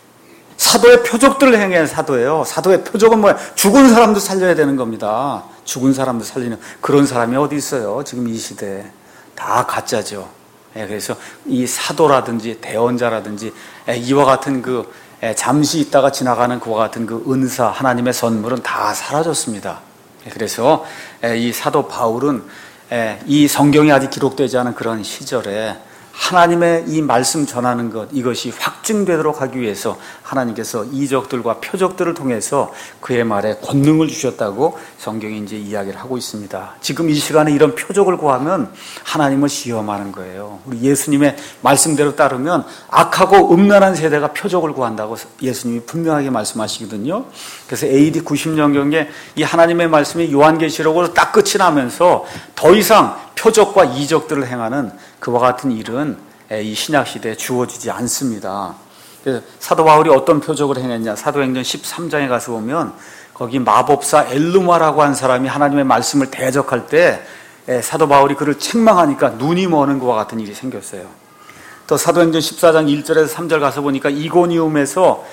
Speaker 1: 사도의 표적들을 행해야 사도예요. 사도의 표적은 뭐야? 죽은 사람도 살려야 되는 겁니다. 죽은 사람도 살리는 그런 사람이 어디 있어요? 지금 이 시대에. 다 가짜죠. 예, 그래서 이 사도라든지 대언자라든지 예, 이와 같은 그 예, 잠시 있다가 지나가는 그와 같은 그 은사, 하나님의 선물은 다 사라졌습니다. 예, 그래서 예, 이 사도 바울은 예, 이 성경이 아직 기록되지 않은 그런 시절에 하나님의 이 말씀 전하는 것, 이것이 확증되도록 하기 위해서 하나님께서 이적들과 표적들을 통해서 그의 말에 권능을 주셨다고 성경이 이제 이야기를 하고 있습니다. 지금 이 시간에 이런 표적을 구하면 하나님을 시험하는 거예요. 우리 예수님의 말씀대로 따르면 악하고 음란한 세대가 표적을 구한다고 예수님이 분명하게 말씀하시거든요. 그래서 에이디 구십 년경에 이 하나님의 말씀이 요한계시록으로 딱 끝이 나면서 더 이상 표적과 이적들을 행하는 그와 같은 일은 이 신약시대에 주어지지 않습니다. 사도 바울이 어떤 표적을 행했냐? 사도행전 십삼 장에 가서 보면 거기 마법사 엘루마라고 한 사람이 하나님의 말씀을 대적할 때 사도 바울이 그를 책망하니까 눈이 머는 것과 같은 일이 생겼어요. 또 사도행전 십사 장 일 절에서 삼 절 가서 보니까 이고니움에서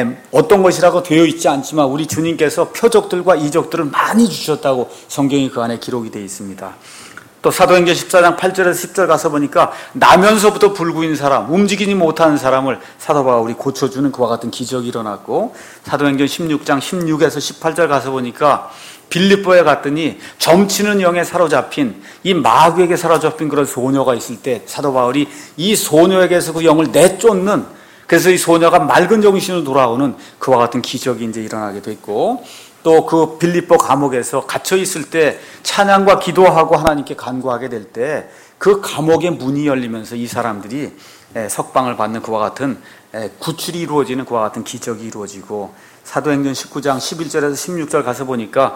Speaker 1: 어떤 것이라고 되어 있지 않지만 우리 주님께서 표적들과 이적들을 많이 주셨다고 성경이 그 안에 기록이 되어 있습니다. 또 사도행전 십사 장 팔 절에서 십 절 가서 보니까 나면서부터 불구인 사람, 움직이지 못하는 사람을 사도 바울이 고쳐주는 그와 같은 기적이 일어났고, 사도행전 십육 장 십육에서 십팔 절 가서 보니까 빌립보에 갔더니 점치는 영에 사로잡힌 이 마귀에게 사로잡힌 그런 소녀가 있을 때 사도 바울이 이 소녀에게서 그 영을 내쫓는, 그래서 이 소녀가 맑은 정신으로 돌아오는 그와 같은 기적이 이제 일어나게 됐고, 또 그 빌립보 감옥에서 갇혀 있을 때 찬양과 기도하고 하나님께 간구하게 될 때 그 감옥의 문이 열리면서 이 사람들이 석방을 받는 그와 같은 구출이 이루어지는 그와 같은 기적이 이루어지고, 사도행전 십구 장 십일 절에서 십육 절 가서 보니까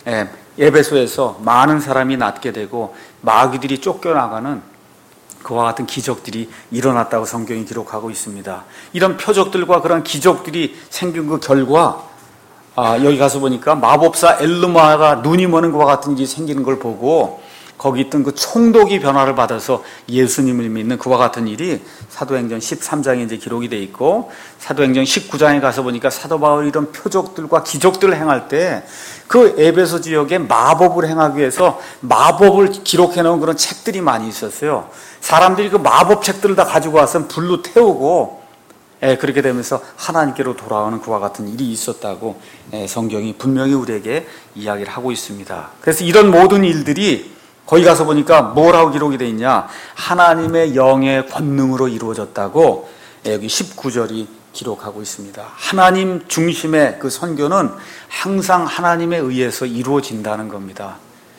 Speaker 1: 에베소에서 많은 사람이 낫게 되고 마귀들이 쫓겨나가는 그와 같은 기적들이 일어났다고 성경이 기록하고 있습니다. 이런 표적들과 그런 기적들이 생긴 그 결과 아, 여기 가서 보니까 마법사 엘르마가 눈이 머는 것과 같은 일이 생기는 걸 보고 거기 있던 그 총독이 변화를 받아서 예수님을 믿는 그와 같은 일이 사도행전 십삼 장에 이제 기록이 돼 있고, 사도행전 십구 장에 가서 보니까 사도 바울이 이런 표적들과 기적들을 행할 때 그 에베소 지역에 마법을 행하기 위해서 마법을 기록해 놓은 그런 책들이 많이 있었어요. 사람들이 그 마법 책들을 다 가지고 와서 불로 태우고, 예, 그렇게 되면서 하나님께로 돌아오는 그와 같은 일이 있었다고 예, 성경이 분명히 우리에게 이야기를 하고 있습니다. 그래서 이런 모든 일들이 거기 가서 보니까 뭐라고 기록이 되어 있냐, 하나님의 영의 권능으로 이루어졌다고 여기 십구 절이 기록하고 있습니다. 하나님 중심의 그 선교는 항상 하나님에 의해서 이루어진다는 겁니다.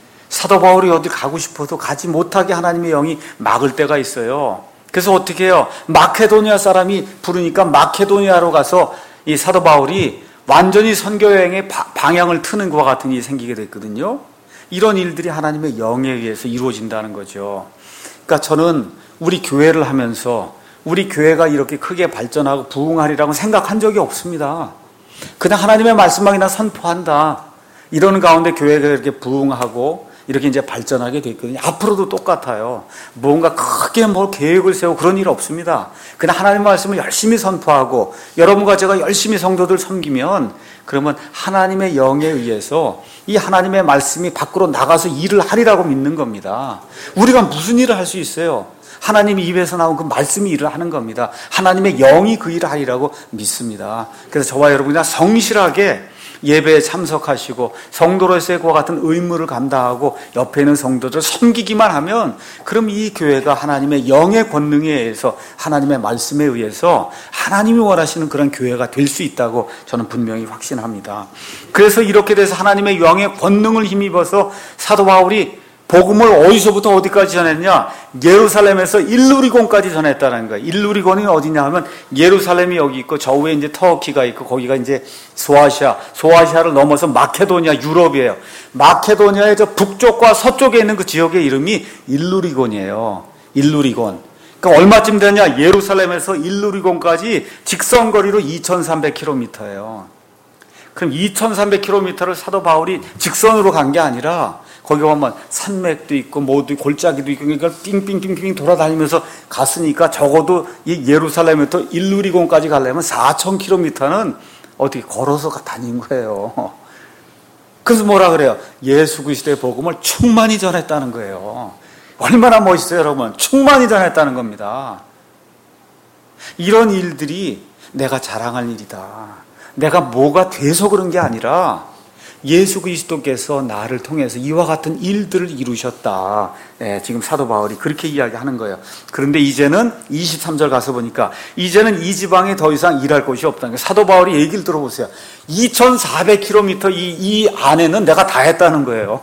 Speaker 1: 사도 바울이 어디 가고 싶어도 가지 못하게 하나님의 영이 막을 때가 있어요. 그래서 어떻게 해요? 마케도니아 사람이 부르니까 마케도니아로 가서 이 사도 바울이 완전히 선교 여행의 방향을 트는 것과 같은 일이 생기게 됐거든요. 이런 일들이 하나님의 영에 의해서 이루어진다는 거죠. 그러니까 저는 우리 교회를 하면서 우리 교회가 이렇게 크게 발전하고 부흥하리라고 생각한 적이 없습니다. 그냥 하나님의 말씀만이나 선포한다, 이러는 가운데 교회가 이렇게 부흥하고 이렇게 이제 발전하게 됐거든요. 앞으로도 똑같아요. 뭔가 크게 뭘 계획을 세우고 그런 일 없습니다. 그냥 하나님의 말씀을 열심히 선포하고 여러분과 제가 열심히 성도들 섬기면, 그러면 하나님의 영에 의해서 이 하나님의 말씀이 밖으로 나가서 일을 하리라고 믿는 겁니다. 우리가 무슨 일을 할 수 있어요? 하나님이 입에서 나온 그 말씀이 일을 하는 겁니다. 하나님의 영이 그 일을 하리라고 믿습니다. 그래서 저와 여러분이 성실하게 예배에 참석하시고 성도로서의 그와 같은 의무를 감당하고 옆에 있는 성도들을 섬기기만 하면, 그럼 이 교회가 하나님의 영의 권능에 의해서 하나님의 말씀에 의해서 하나님이 원하시는 그런 교회가 될 수 있다고 저는 분명히 확신합니다. 그래서 이렇게 돼서 하나님의 영의 권능을 힘입어서 사도 바울이 복음을 어디서부터 어디까지 전했냐? 예루살렘에서 일루리곤까지 전했다는 거예요. 일루리곤이 어디냐 하면 예루살렘이 여기 있고 저 위에 이제 터키가 있고 거기가 이제 소아시아, 소아시아를 넘어서 마케도니아, 유럽이에요. 마케도니아의 저 북쪽과 서쪽에 있는 그 지역의 이름이 일루리곤이에요. 일루리곤. 그러니까 얼마쯤 되냐? 예루살렘에서 일루리곤까지 직선거리로 이천삼백 킬로미터예요. 그럼 이천삼백 킬로미터를 사도 바울이 직선으로 간 게 아니라 거기 보면 산맥도 있고 뭐도 골짜기도 있고, 그러니까 삥삥삥삥 돌아다니면서 갔으니까 적어도 이 예루살렘부터 일루리곤까지 가려면 사천 킬로미터는 어떻게 걸어서 다닌 거예요. 그래서 뭐라 그래요? 예수 그리스도의 복음을 충만히 전했다는 거예요. 얼마나 멋있어요, 여러분. 충만히 전했다는 겁니다. 이런 일들이 내가 자랑할 일이다, 내가 뭐가 돼서 그런 게 아니라 예수 그리스도께서 나를 통해서 이와 같은 일들을 이루셨다. 예, 지금 사도 바울이 그렇게 이야기하는 거예요. 그런데 이제는 이십삼 절 가서 보니까 이제는 이 지방에 더 이상 일할 곳이 없다는 거예요. 사도 바울이 얘기를 들어보세요. 이천사백 킬로미터 이, 이 안에는 내가 다 했다는 거예요.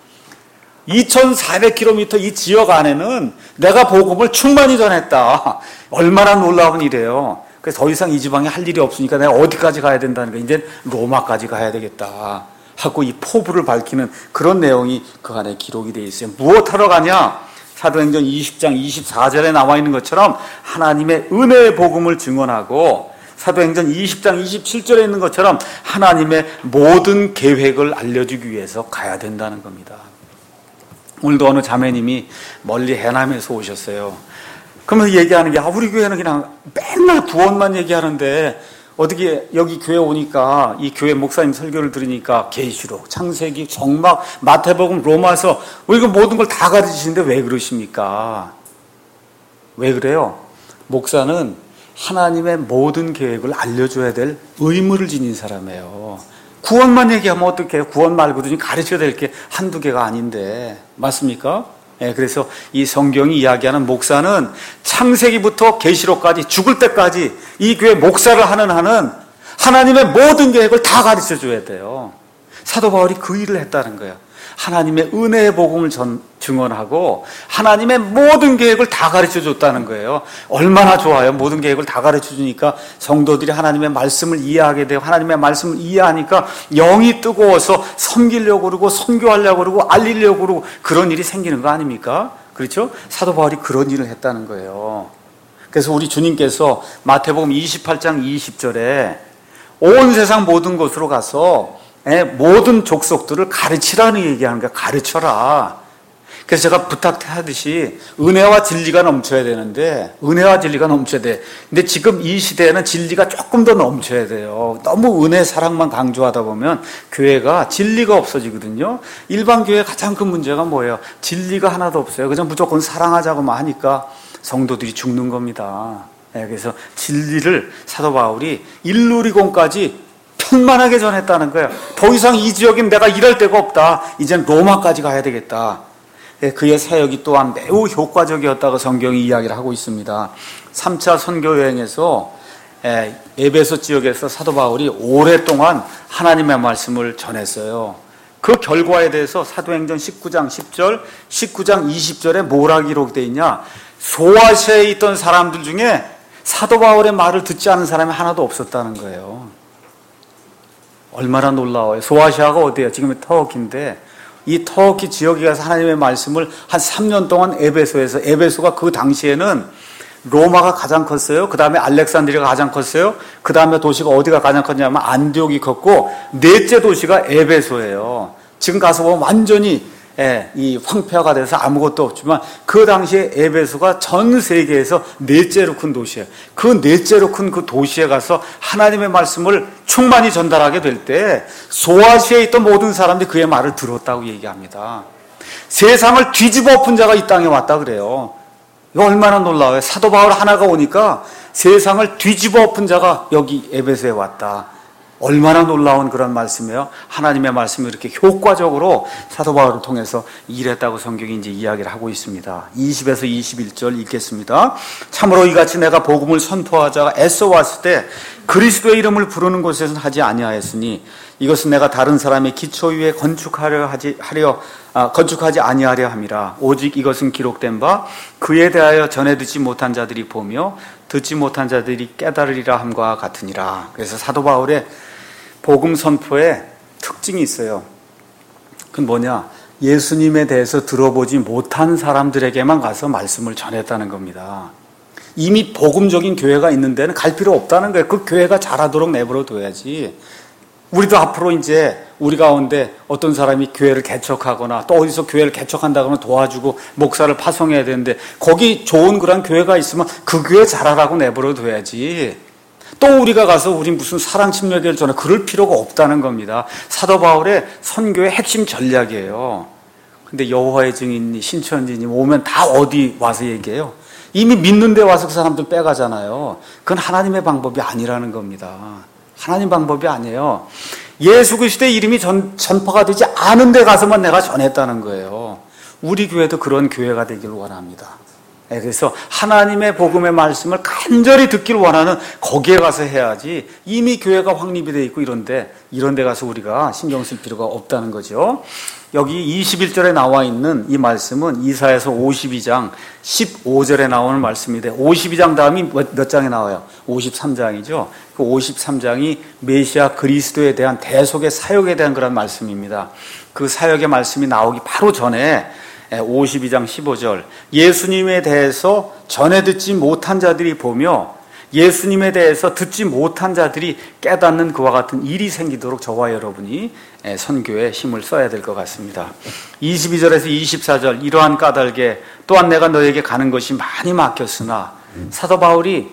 Speaker 1: 이천사백 킬로미터 이 지역 안에는 내가 복음을 충만히 전했다. 얼마나 놀라운 일이에요. 그래서 더 이상 이 지방에 할 일이 없으니까 내가 어디까지 가야 된다는 거예요. 이제 로마까지 가야 되겠다 하고 이 포부를 밝히는 그런 내용이 그 안에 기록이 되어 있어요. 무엇하러 가냐? 사도행전 이십 장 이십사 절에 나와 있는 것처럼 하나님의 은혜의 복음을 증언하고, 사도행전 이십 장 이십칠 절에 있는 것처럼 하나님의 모든 계획을 알려주기 위해서 가야 된다는 겁니다. 오늘도 어느 자매님이 멀리 해남에서 오셨어요. 그러면서 얘기하는 게, 아, 우리 교회는 그냥 맨날 구원만 얘기하는데 어떻게 여기 교회 오니까 이 교회 목사님 설교를 들으니까 계시록, 창세기, 정막, 마태복음, 로마서 이거 모든 걸 다 가르치시는데 왜 그러십니까? 왜 그래요? 목사는 하나님의 모든 계획을 알려줘야 될 의무를 지닌 사람이에요. 구원만 얘기하면 어떡해요? 구원 말고도 지금 가르쳐야 될 게 한두 개가 아닌데, 맞습니까? 예, 그래서 이 성경이 이야기하는 목사는 창세기부터 계시록까지 죽을 때까지 이 교회 목사를 하는 한은 하나님의 모든 계획을 다 가르쳐 줘야 돼요. 사도 바울이 그 일을 했다는 거예요. 하나님의 은혜의 복음을 전, 증언하고 하나님의 모든 계획을 다 가르쳐 줬다는 거예요. 얼마나 좋아요. 모든 계획을 다 가르쳐 주니까 성도들이 하나님의 말씀을 이해하게 되고, 하나님의 말씀을 이해하니까 영이 뜨거워서 섬기려고 그러고 선교하려고 그러고 알리려고 그러고 그런 일이 생기는 거 아닙니까? 그렇죠? 사도 바울이 그런 일을 했다는 거예요. 그래서 우리 주님께서 마태복음 이십팔 장 이십 절에 온 세상 모든 곳으로 가서 모든 족속들을 가르치라는 얘기하는 거야. 가르쳐라. 그래서 제가 부탁하듯이 은혜와 진리가 넘쳐야 되는데, 은혜와 진리가 넘쳐야 돼. 근데 지금 이 시대에는 진리가 조금 더 넘쳐야 돼요. 너무 은혜, 사랑만 강조하다 보면 교회가 진리가 없어지거든요. 일반 교회의 가장 큰 문제가 뭐예요? 진리가 하나도 없어요. 그냥 무조건 사랑하자고만 하니까 성도들이 죽는 겁니다. 그래서 진리를 사도 바울이 일루리곤까지 편만하게 전했다는 거예요. 더 이상 이 지역엔 내가 일할 데가 없다. 이젠 로마까지 가야 되겠다. 그의 사역이 또한 매우 효과적이었다고 성경이 이야기를 하고 있습니다. 삼 차 선교 여행에서 에베소 지역에서 사도 바울이 오랫동안 하나님의 말씀을 전했어요. 그 결과에 대해서 사도행전 십구 장 십 절, 십구 장 이십 절에 뭐라 기록되어 있냐? 소아시아에 있던 사람들 중에 사도 바울의 말을 듣지 않은 사람이 하나도 없었다는 거예요. 얼마나 놀라워요. 소아시아가 어디예요? 지금 터키인데 이 터키 지역에 가서 하나님의 말씀을 한 삼 년 동안 에베소에서, 에베소가 그 당시에는 로마가 가장 컸어요. 그 다음에 알렉산드리아가 가장 컸어요. 그 다음에 도시가 어디가 가장 컸냐면 안디옥이 컸고, 넷째 도시가 에베소예요. 지금 가서 보면 완전히 예, 이 황폐화가 돼서 아무것도 없지만 그 당시에 에베소가 전 세계에서 넷째로 큰 도시예요. 그 넷째로 큰 그 도시에 가서 하나님의 말씀을 충만히 전달하게 될 때 소아시아에 있던 모든 사람들이 그의 말을 들었다고 얘기합니다. 세상을 뒤집어 엎은 자가 이 땅에 왔다 그래요. 이거 얼마나 놀라워요. 사도 바울 하나가 오니까 세상을 뒤집어 엎은 자가 여기 에베소에 왔다. 얼마나 놀라운 그런 말씀이에요. 하나님의 말씀이 이렇게 효과적으로 사도 바울을 통해서 일했다고 성경이 이제 이야기를 하고 있습니다. 이십에서 이십일 절 읽겠습니다. 참으로 이같이 내가 복음을 선포하자가 애써 왔을 때 그리스도의 이름을 부르는 곳에서는 하지 아니하였으니 이것은 내가 다른 사람의 기초 위에 건축하려 하지 하려 아, 건축하지 아니하려 함이라. 오직 이것은 기록된 바 그에 대하여 전해 듣지 못한 자들이 보며 듣지 못한 자들이 깨달으리라 함과 같으니라. 그래서 사도 바울의 복음 선포에 특징이 있어요. 그건 뭐냐? 예수님에 대해서 들어보지 못한 사람들에게만 가서 말씀을 전했다는 겁니다. 이미 복음적인 교회가 있는 데는 갈 필요 없다는 거예요. 그 교회가 자라도록 내버려 둬야지. 우리도 앞으로 이제 우리 가운데 어떤 사람이 교회를 개척하거나 또 어디서 교회를 개척한다거나 도와주고 목사를 파송해야 되는데 거기 좋은 그런 교회가 있으면 그 교회 자라라고 내버려 둬야지. 또 우리가 가서 우리 무슨 사랑 침략을 전해 그럴 필요가 없다는 겁니다. 사도 바울의 선교의 핵심 전략이에요. 근데 여호와의 증인이 신천지님 오면 다 어디 와서 얘기해요? 이미 믿는 데 와서 그 사람들 빼가잖아요. 그건 하나님의 방법이 아니라는 겁니다. 하나님 방법이 아니에요. 예수 그리스도의 이름이 전, 전파가 되지 않은 데 가서만 내가 전했다는 거예요. 우리 교회도 그런 교회가 되기를 원합니다. 그래서 하나님의 복음의 말씀을 간절히 듣기를 원하는 거기에 가서 해야지 이미 교회가 확립이 되어 있고 이런데 이런 데 가서 우리가 신경 쓸 필요가 없다는 거죠. 여기 이십일 절에 나와 있는 이 말씀은 이사야서 오십이 장 십오 절에 나오는 말씀인데 오십이 장 다음이 몇, 몇 장에 나와요? 오십삼 장이죠. 그 오십삼 장이 메시아 그리스도에 대한 대속의 사역에 대한 그런 말씀입니다. 그 사역의 말씀이 나오기 바로 전에 오십이 장 십오 절 예수님에 대해서 전해 듣지 못한 자들이 보며 예수님에 대해서 듣지 못한 자들이 깨닫는 그와 같은 일이 생기도록 저와 여러분이 선교에 힘을 써야 될 것 같습니다. 이십이 절에서 이십사 절 이러한 까닭에 또한 내가 너에게 가는 것이 많이 막혔으나 사도 바울이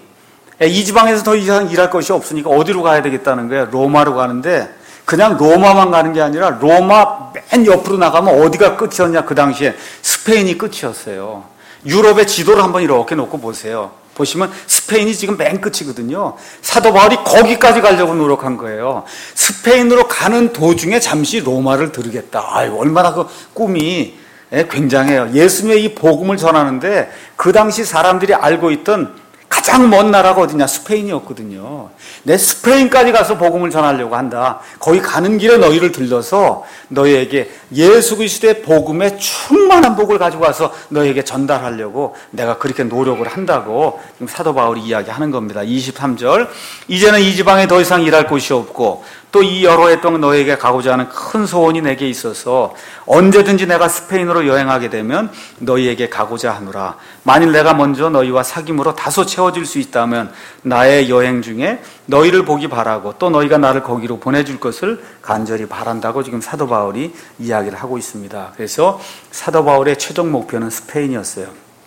Speaker 1: 이 지방에서 더 이상 일할 것이 없으니까 어디로 가야 되겠다는 거예요. 로마로 가는데 그냥 로마만 가는 게 아니라 로마 맨 옆으로 나가면 어디가 끝이었냐? 그 당시에 스페인이 끝이었어요. 유럽의 지도를 한번 이렇게 놓고 보세요. 보시면 스페인이 지금 맨 끝이거든요. 사도 바울이 거기까지 가려고 노력한 거예요. 스페인으로 가는 도중에 잠시 로마를 들으겠다. 아유, 얼마나 그 꿈이 굉장해요. 예수님의 이 복음을 전하는데 그 당시 사람들이 알고 있던 가장 먼 나라가 어디냐? 스페인이었거든요. 내 스페인까지 가서 복음을 전하려고 한다. 거기 가는 길에 너희를 들러서 너희에게 예수 그리스도의 복음의 충만한 복을 가지고 와서 너희에게 전달하려고 내가 그렇게 노력을 한다고 지금 사도 바울이 이야기하는 겁니다. 이십삼 절 이제는 이 지방에 더 이상 일할 곳이 없고 또 이 여러 해 동안 너에게 가고자 하는 큰 소원이 내게 있어서 언제든지 내가 스페인으로 여행하게 되면 너희에게 가고자 하노라. 만일 내가 먼저 너희와 사귐으로 다소 채워질 수 있다면 나의 여행 중에 너희를 보기 바라고 또 너희가 나를 거기로 보내줄 것을 간절히 바란다고 지금 사도 바울이 이야기를 하고 있습니다. 그래서 사도 바울의 최종 목표는 스페인이었어요.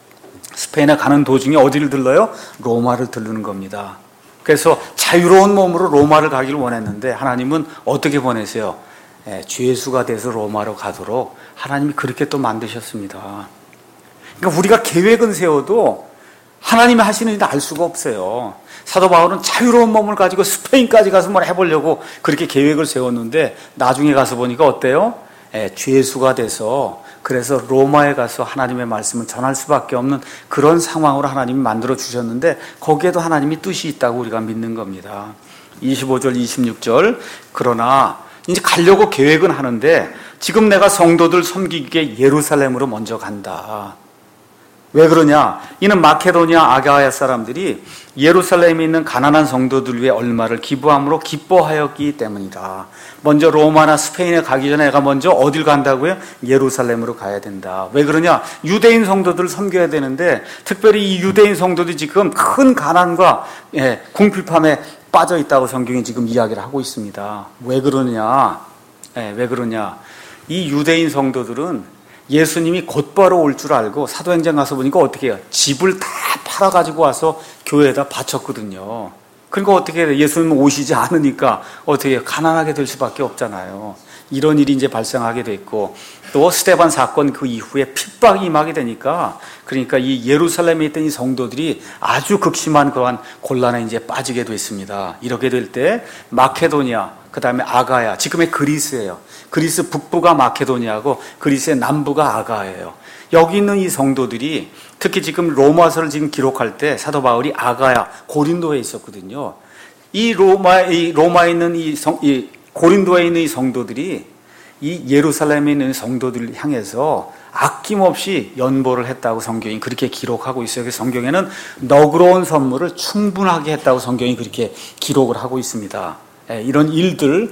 Speaker 1: 스페인에 가는 도중에 어디를 들러요? 로마를 들르는 겁니다. 그래서 자유로운 몸으로 로마를 가기를 원했는데 하나님은 어떻게 보내세요? 예, 죄수가 돼서 로마로 가도록 하나님이 그렇게 또 만드셨습니다. 그러니까 우리가 계획은 세워도 하나님이 하시는 일을 알 수가 없어요. 사도 바울은 자유로운 몸을 가지고 스페인까지 가서 뭘 해보려고 그렇게 계획을 세웠는데 나중에 가서 보니까 어때요? 예, 죄수가 돼서 그래서 로마에 가서 하나님의 말씀을 전할 수밖에 없는 그런 상황으로 하나님이 만들어 주셨는데 거기에도 하나님이 뜻이 있다고 우리가 믿는 겁니다. 이십오 절 이십육 절 그러나 이제 가려고 계획은 하는데 지금 내가 성도들 섬기기에 예루살렘으로 먼저 간다. 왜 그러냐? 이는 마케도니아 아가야 사람들이 예루살렘에 있는 가난한 성도들 위해 얼마를 기부함으로 기뻐하였기 때문이다. 먼저 로마나 스페인에 가기 전에 내가 먼저 어딜 간다고요? 예루살렘으로 가야 된다. 왜 그러냐? 유대인 성도들을 섬겨야 되는데 특별히 이 유대인 성도들이 지금 큰 가난과 예, 궁핍함에 빠져 있다고 성경이 지금 이야기를 하고 있습니다. 왜 그러냐? 예, 왜 그러냐? 이 유대인 성도들은 예수님이 곧바로 올 줄 알고 사도행전 가서 보니까 어떻게 해요? 집을 다 팔아가지고 와서 교회에다 바쳤거든요. 그러니까 어떻게 해요? 예수님 오시지 않으니까 어떻게 해요? 가난하게 될 수밖에 없잖아요. 이런 일이 이제 발생하게 됐고 또 스데반 사건 그 이후에 핍박이 임하게 되니까 그러니까 이 예루살렘에 있던 이 성도들이 아주 극심한 그러한 곤란에 이제 빠지게 됐습니다. 이렇게 될 때 마케도니아 그 다음에 아가야 지금의 그리스예요. 그리스 북부가 마케도니아고 그리스의 남부가 아가예요. 여기 있는 이 성도들이 특히 지금 로마서를 지금 기록할 때 사도 바울이 아가야 고린도에 있었거든요. 이 로마 이 로마에 있는 이, 성, 이 고린도에 있는 이 성도들이 이 예루살렘에 있는 성도들을 향해서 아낌없이 연보를 했다고 성경이 그렇게 기록하고 있어요. 그래서 성경에는 너그러운 선물을 충분하게 했다고 성경이 그렇게 기록을 하고 있습니다. 이런 일들을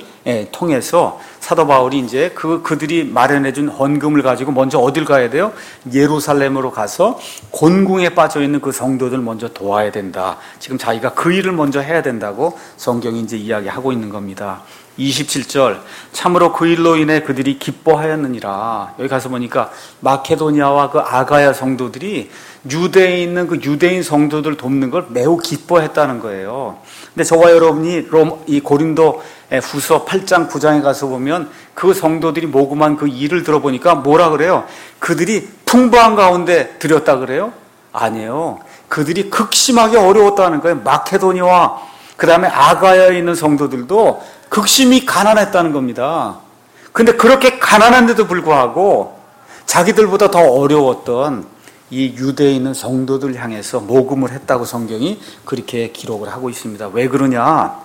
Speaker 1: 통해서 사도 바울이 이제 그, 그들이 마련해준 헌금을 가지고 먼저 어딜 가야 돼요? 예루살렘으로 가서 곤궁에 빠져있는 그 성도들 먼저 도와야 된다. 지금 자기가 그 일을 먼저 해야 된다고 성경이 이제 이야기하고 있는 겁니다. 이십칠 절 참으로 그 일로 인해 그들이 기뻐하였느니라. 여기 가서 보니까 마케도니아와 그 아가야 성도들이 유대에 있는 그 유대인 성도들 돕는 걸 매우 기뻐했다는 거예요. 근데 저와 여러분이 롬, 이 고린도 후서 팔 장 구 장에 가서 보면 그 성도들이 모금한 그 일을 들어보니까 뭐라 그래요? 그들이 풍부한 가운데 드렸다 그래요? 아니에요. 그들이 극심하게 어려웠다는 거예요. 마케도니아와 그 다음에 아가야에 있는 성도들도 극심히 가난했다는 겁니다. 근데 그렇게 가난한데도 불구하고 자기들보다 더 어려웠던 이 유대에 있는 성도들 향해서 모금을 했다고 성경이 그렇게 기록을 하고 있습니다. 왜 그러냐?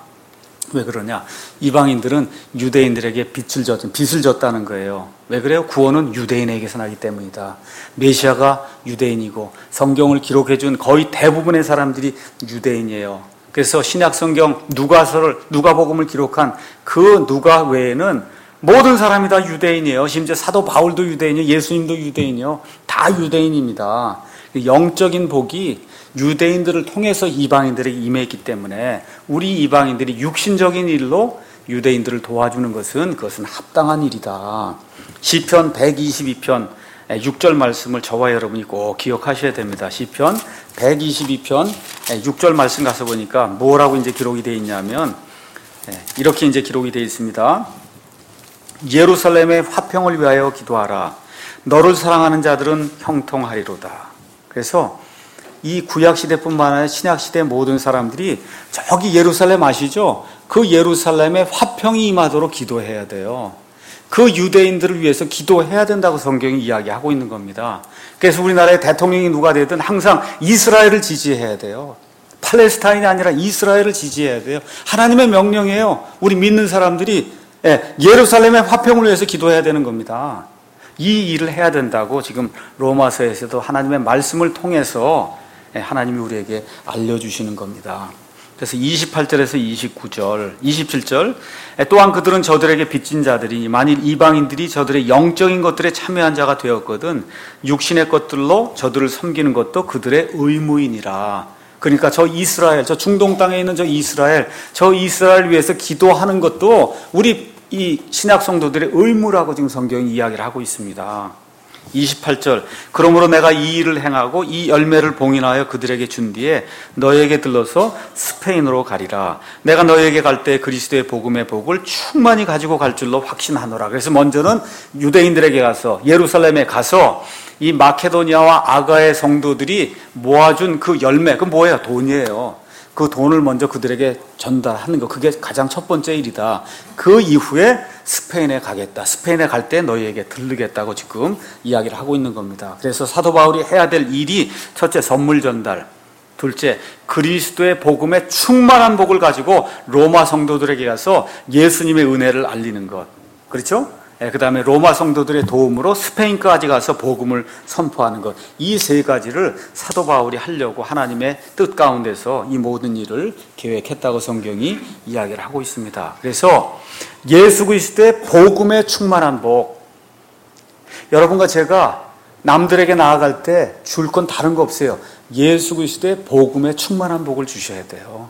Speaker 1: 왜 그러냐? 이방인들은 유대인들에게 빚을 졌, 빚을 졌다는 거예요. 왜 그래요? 구원은 유대인에게서 나기 때문이다. 메시아가 유대인이고 성경을 기록해준 거의 대부분의 사람들이 유대인이에요. 그래서 신약 성경 누가서를 누가복음을 기록한 그 누가 외에는 모든 사람이 다 유대인이에요. 심지어 사도 바울도 유대인이에요. 예수님도 유대인이에요. 다 유대인입니다. 영적인 복이 유대인들을 통해서 이방인들에게 임했기 때문에 우리 이방인들이 육신적인 일로 유대인들을 도와주는 것은 그것은 합당한 일이다. 시편 백이십이 편 육 절 말씀을 저와 여러분이 꼭 기억하셔야 됩니다. 시편 백이십이 편 육 절 말씀 가서 보니까 뭐라고 이제 기록이 되어 있냐면 이렇게 이제 기록이 되어 있습니다. 예루살렘의 화평을 위하여 기도하라. 너를 사랑하는 자들은 형통하리로다. 그래서 이 구약 시대뿐만 아니라 신약 시대 모든 사람들이 저기 예루살렘 아시죠? 그 예루살렘에 화평이 임하도록 기도해야 돼요. 그 유대인들을 위해서 기도해야 된다고 성경이 이야기하고 있는 겁니다. 그래서 우리나라의 대통령이 누가 되든 항상 이스라엘을 지지해야 돼요. 팔레스타인이 아니라 이스라엘을 지지해야 돼요. 하나님의 명령이에요. 우리 믿는 사람들이 예루살렘의 화평을 위해서 기도해야 되는 겁니다. 이 일을 해야 된다고 지금 로마서에서도 하나님의 말씀을 통해서 하나님이 우리에게 알려주시는 겁니다. 그래서 이십팔 절에서 이십구 절, 이십칠 절, 또한 그들은 저들에게 빚진 자들이니 만일 이방인들이 저들의 영적인 것들에 참여한 자가 되었거든 육신의 것들로 저들을 섬기는 것도 그들의 의무이니라. 그러니까 저 이스라엘, 저 중동 땅에 있는 저 이스라엘, 저 이스라엘 위해서 기도하는 것도 우리 이 신약 성도들의 의무라고 지금 성경이 이야기를 하고 있습니다. 이십팔 절, 그러므로 내가 이 일을 행하고 이 열매를 봉인하여 그들에게 준 뒤에 너희에게 들러서 스페인으로 가리라. 내가 너희에게 갈 때 그리스도의 복음의 복을 충만히 가지고 갈 줄로 확신하노라. 그래서 먼저는 유대인들에게 가서, 예루살렘에 가서 이 마케도니아와 아가의 성도들이 모아준 그 열매, 그 뭐예요? 돈이에요. 그 돈을 먼저 그들에게 전달하는 거, 그게 가장 첫 번째 일이다. 그 이후에 스페인에 가겠다. 스페인에 갈 때 너희에게 들르겠다고 지금 이야기를 하고 있는 겁니다. 그래서 사도 바울이 해야 될 일이 첫째, 선물 전달. 둘째, 그리스도의 복음의 충만한 복을 가지고 로마 성도들에게 가서 예수님의 은혜를 알리는 것. 그렇죠? 그 다음에 로마 성도들의 도움으로 스페인까지 가서 복음을 선포하는 것. 이 세 가지를 사도 바울이 하려고 하나님의 뜻 가운데서 이 모든 일을 계획했다고 성경이 이야기를 하고 있습니다. 그래서 예수 그리스도의 복음의 충만한 복. 여러분과 제가 남들에게 나아갈 때 줄 건 다른 거 없어요. 예수 그리스도의 복음의 충만한 복을 주셔야 돼요.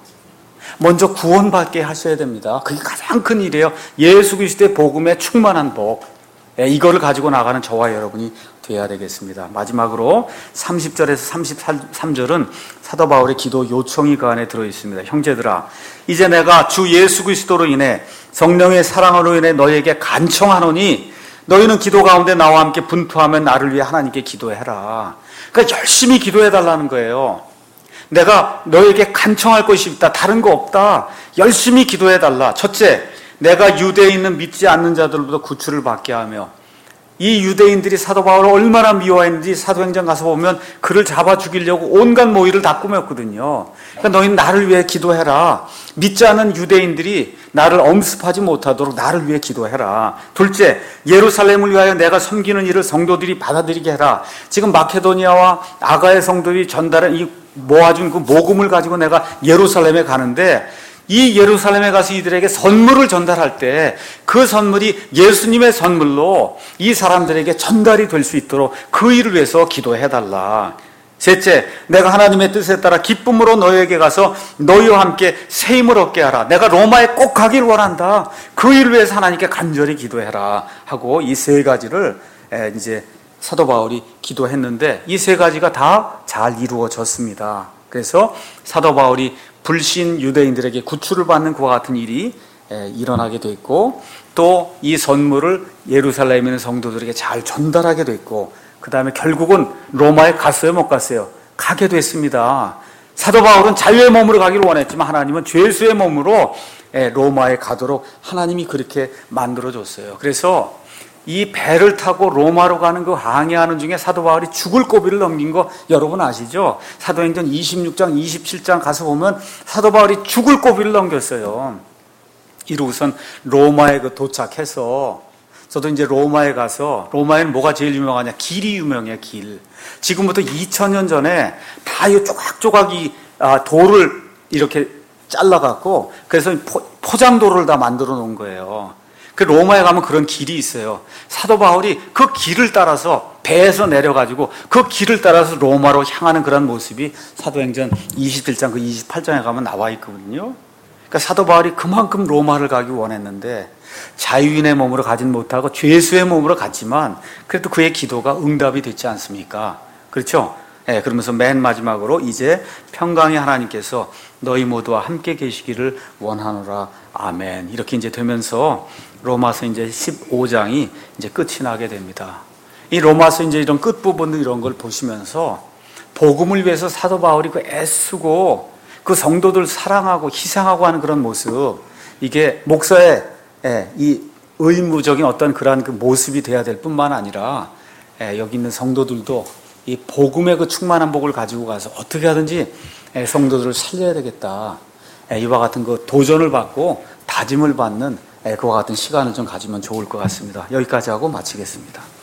Speaker 1: 먼저 구원받게 하셔야 됩니다. 그게 가장 큰 일이에요. 예수 그리스도의 복음의 충만한 복. 이거를 가지고 나가는 저와 여러분이 되어야 되겠습니다. 마지막으로 삼십 절에서 삼십삼 절은 사도 바울의 기도 요청이 그 안에 들어있습니다. 형제들아, 이제 내가 주 예수 그리스도로 인해 성령의 사랑으로 인해 너희에게 간청하노니 너희는 기도 가운데 나와 함께 분투하며 나를 위해 하나님께 기도해라. 그러니까 열심히 기도해달라는 거예요. 내가 너에게 간청할 것이 있다. 다른 거 없다. 열심히 기도해달라. 첫째, 내가 유대에 있는 믿지 않는 자들로부터 구출을 받게 하며, 이 유대인들이 사도 바울을 얼마나 미워했는지 사도행전 가서 보면 그를 잡아 죽이려고 온갖 모의를 다 꾸몄거든요. 그러니까 너희는 나를 위해 기도해라. 믿지 않는 유대인들이 나를 엄습하지 못하도록 나를 위해 기도해라. 둘째, 예루살렘을 위하여 내가 섬기는 일을 성도들이 받아들이게 해라. 지금 마케도니아와 아가의 성도들이 전달한 이 모아준 그 모금을 가지고 내가 예루살렘에 가는데, 이 예루살렘에 가서 이들에게 선물을 전달할 때 그 선물이 예수님의 선물로 이 사람들에게 전달이 될 수 있도록 그 일을 위해서 기도해달라. 셋째, 내가 하나님의 뜻에 따라 기쁨으로 너희에게 가서 너희와 함께 새 힘을 얻게 하라. 내가 로마에 꼭 가길 원한다. 그 일을 위해서 하나님께 간절히 기도해라 하고 이 세 가지를 이제 사도 바울이 기도했는데 이 세 가지가 다 잘 이루어졌습니다. 그래서 사도 바울이 불신 유대인들에게 구출을 받는 그와 같은 일이 일어나게 됐고, 또 이 선물을 예루살렘에 있는 성도들에게 잘 전달하게 됐고, 그 다음에 결국은 로마에 갔어요, 못 갔어요? 가게 됐습니다. 사도 바울은 자유의 몸으로 가기를 원했지만 하나님은 죄수의 몸으로 로마에 가도록 하나님이 그렇게 만들어줬어요. 그래서 이 배를 타고 로마로 가는 그 항해하는 중에 사도 바울이 죽을 고비를 넘긴 거 여러분 아시죠? 사도행전 이십육 장, 이십칠 장 가서 보면 사도 바울이 죽을 고비를 넘겼어요. 이루고선 로마에 그 도착해서, 저도 이제 로마에 가서, 로마에는 뭐가 제일 유명하냐? 길이 유명해요, 길. 지금부터 이천 년 전에 다 이 조각조각이 돌을 이렇게 잘라갖고, 그래서 포장도로를 다 만들어 놓은 거예요. 그 로마에 가면 그런 길이 있어요. 사도 바울이 그 길을 따라서 배에서 내려가지고 그 길을 따라서 로마로 향하는 그런 모습이 사도행전 이십칠 장 그 이십팔 장에 가면 나와 있거든요. 그러니까 사도 바울이 그만큼 로마를 가기 원했는데 자유인의 몸으로 가진 못하고 죄수의 몸으로 갔지만 그래도 그의 기도가 응답이 됐지 않습니까? 그렇죠? 네, 그러면서 맨 마지막으로 이제 평강의 하나님께서 너희 모두와 함께 계시기를 원하노라. 아멘. 이렇게 이제 되면서 로마서 이제 십오 장이 이제 끝이 나게 됩니다. 이 로마서 이제 이런 끝부분들 이런 걸 보시면서 복음을 위해서 사도 바울이 그 애쓰고 그 성도들 사랑하고 희생하고 하는 그런 모습, 이게 목사의 이 의무적인 어떤 그러한 그 모습이 돼야 될 뿐만 아니라 여기 있는 성도들도 이 복음의 그 충만한 복을 가지고 가서 어떻게 하든지 성도들을 살려야 되겠다. 이와 같은 그 도전을 받고 다짐을 받는 그와 같은 시간을 좀 가지면 좋을 것 같습니다. 여기까지 하고 마치겠습니다.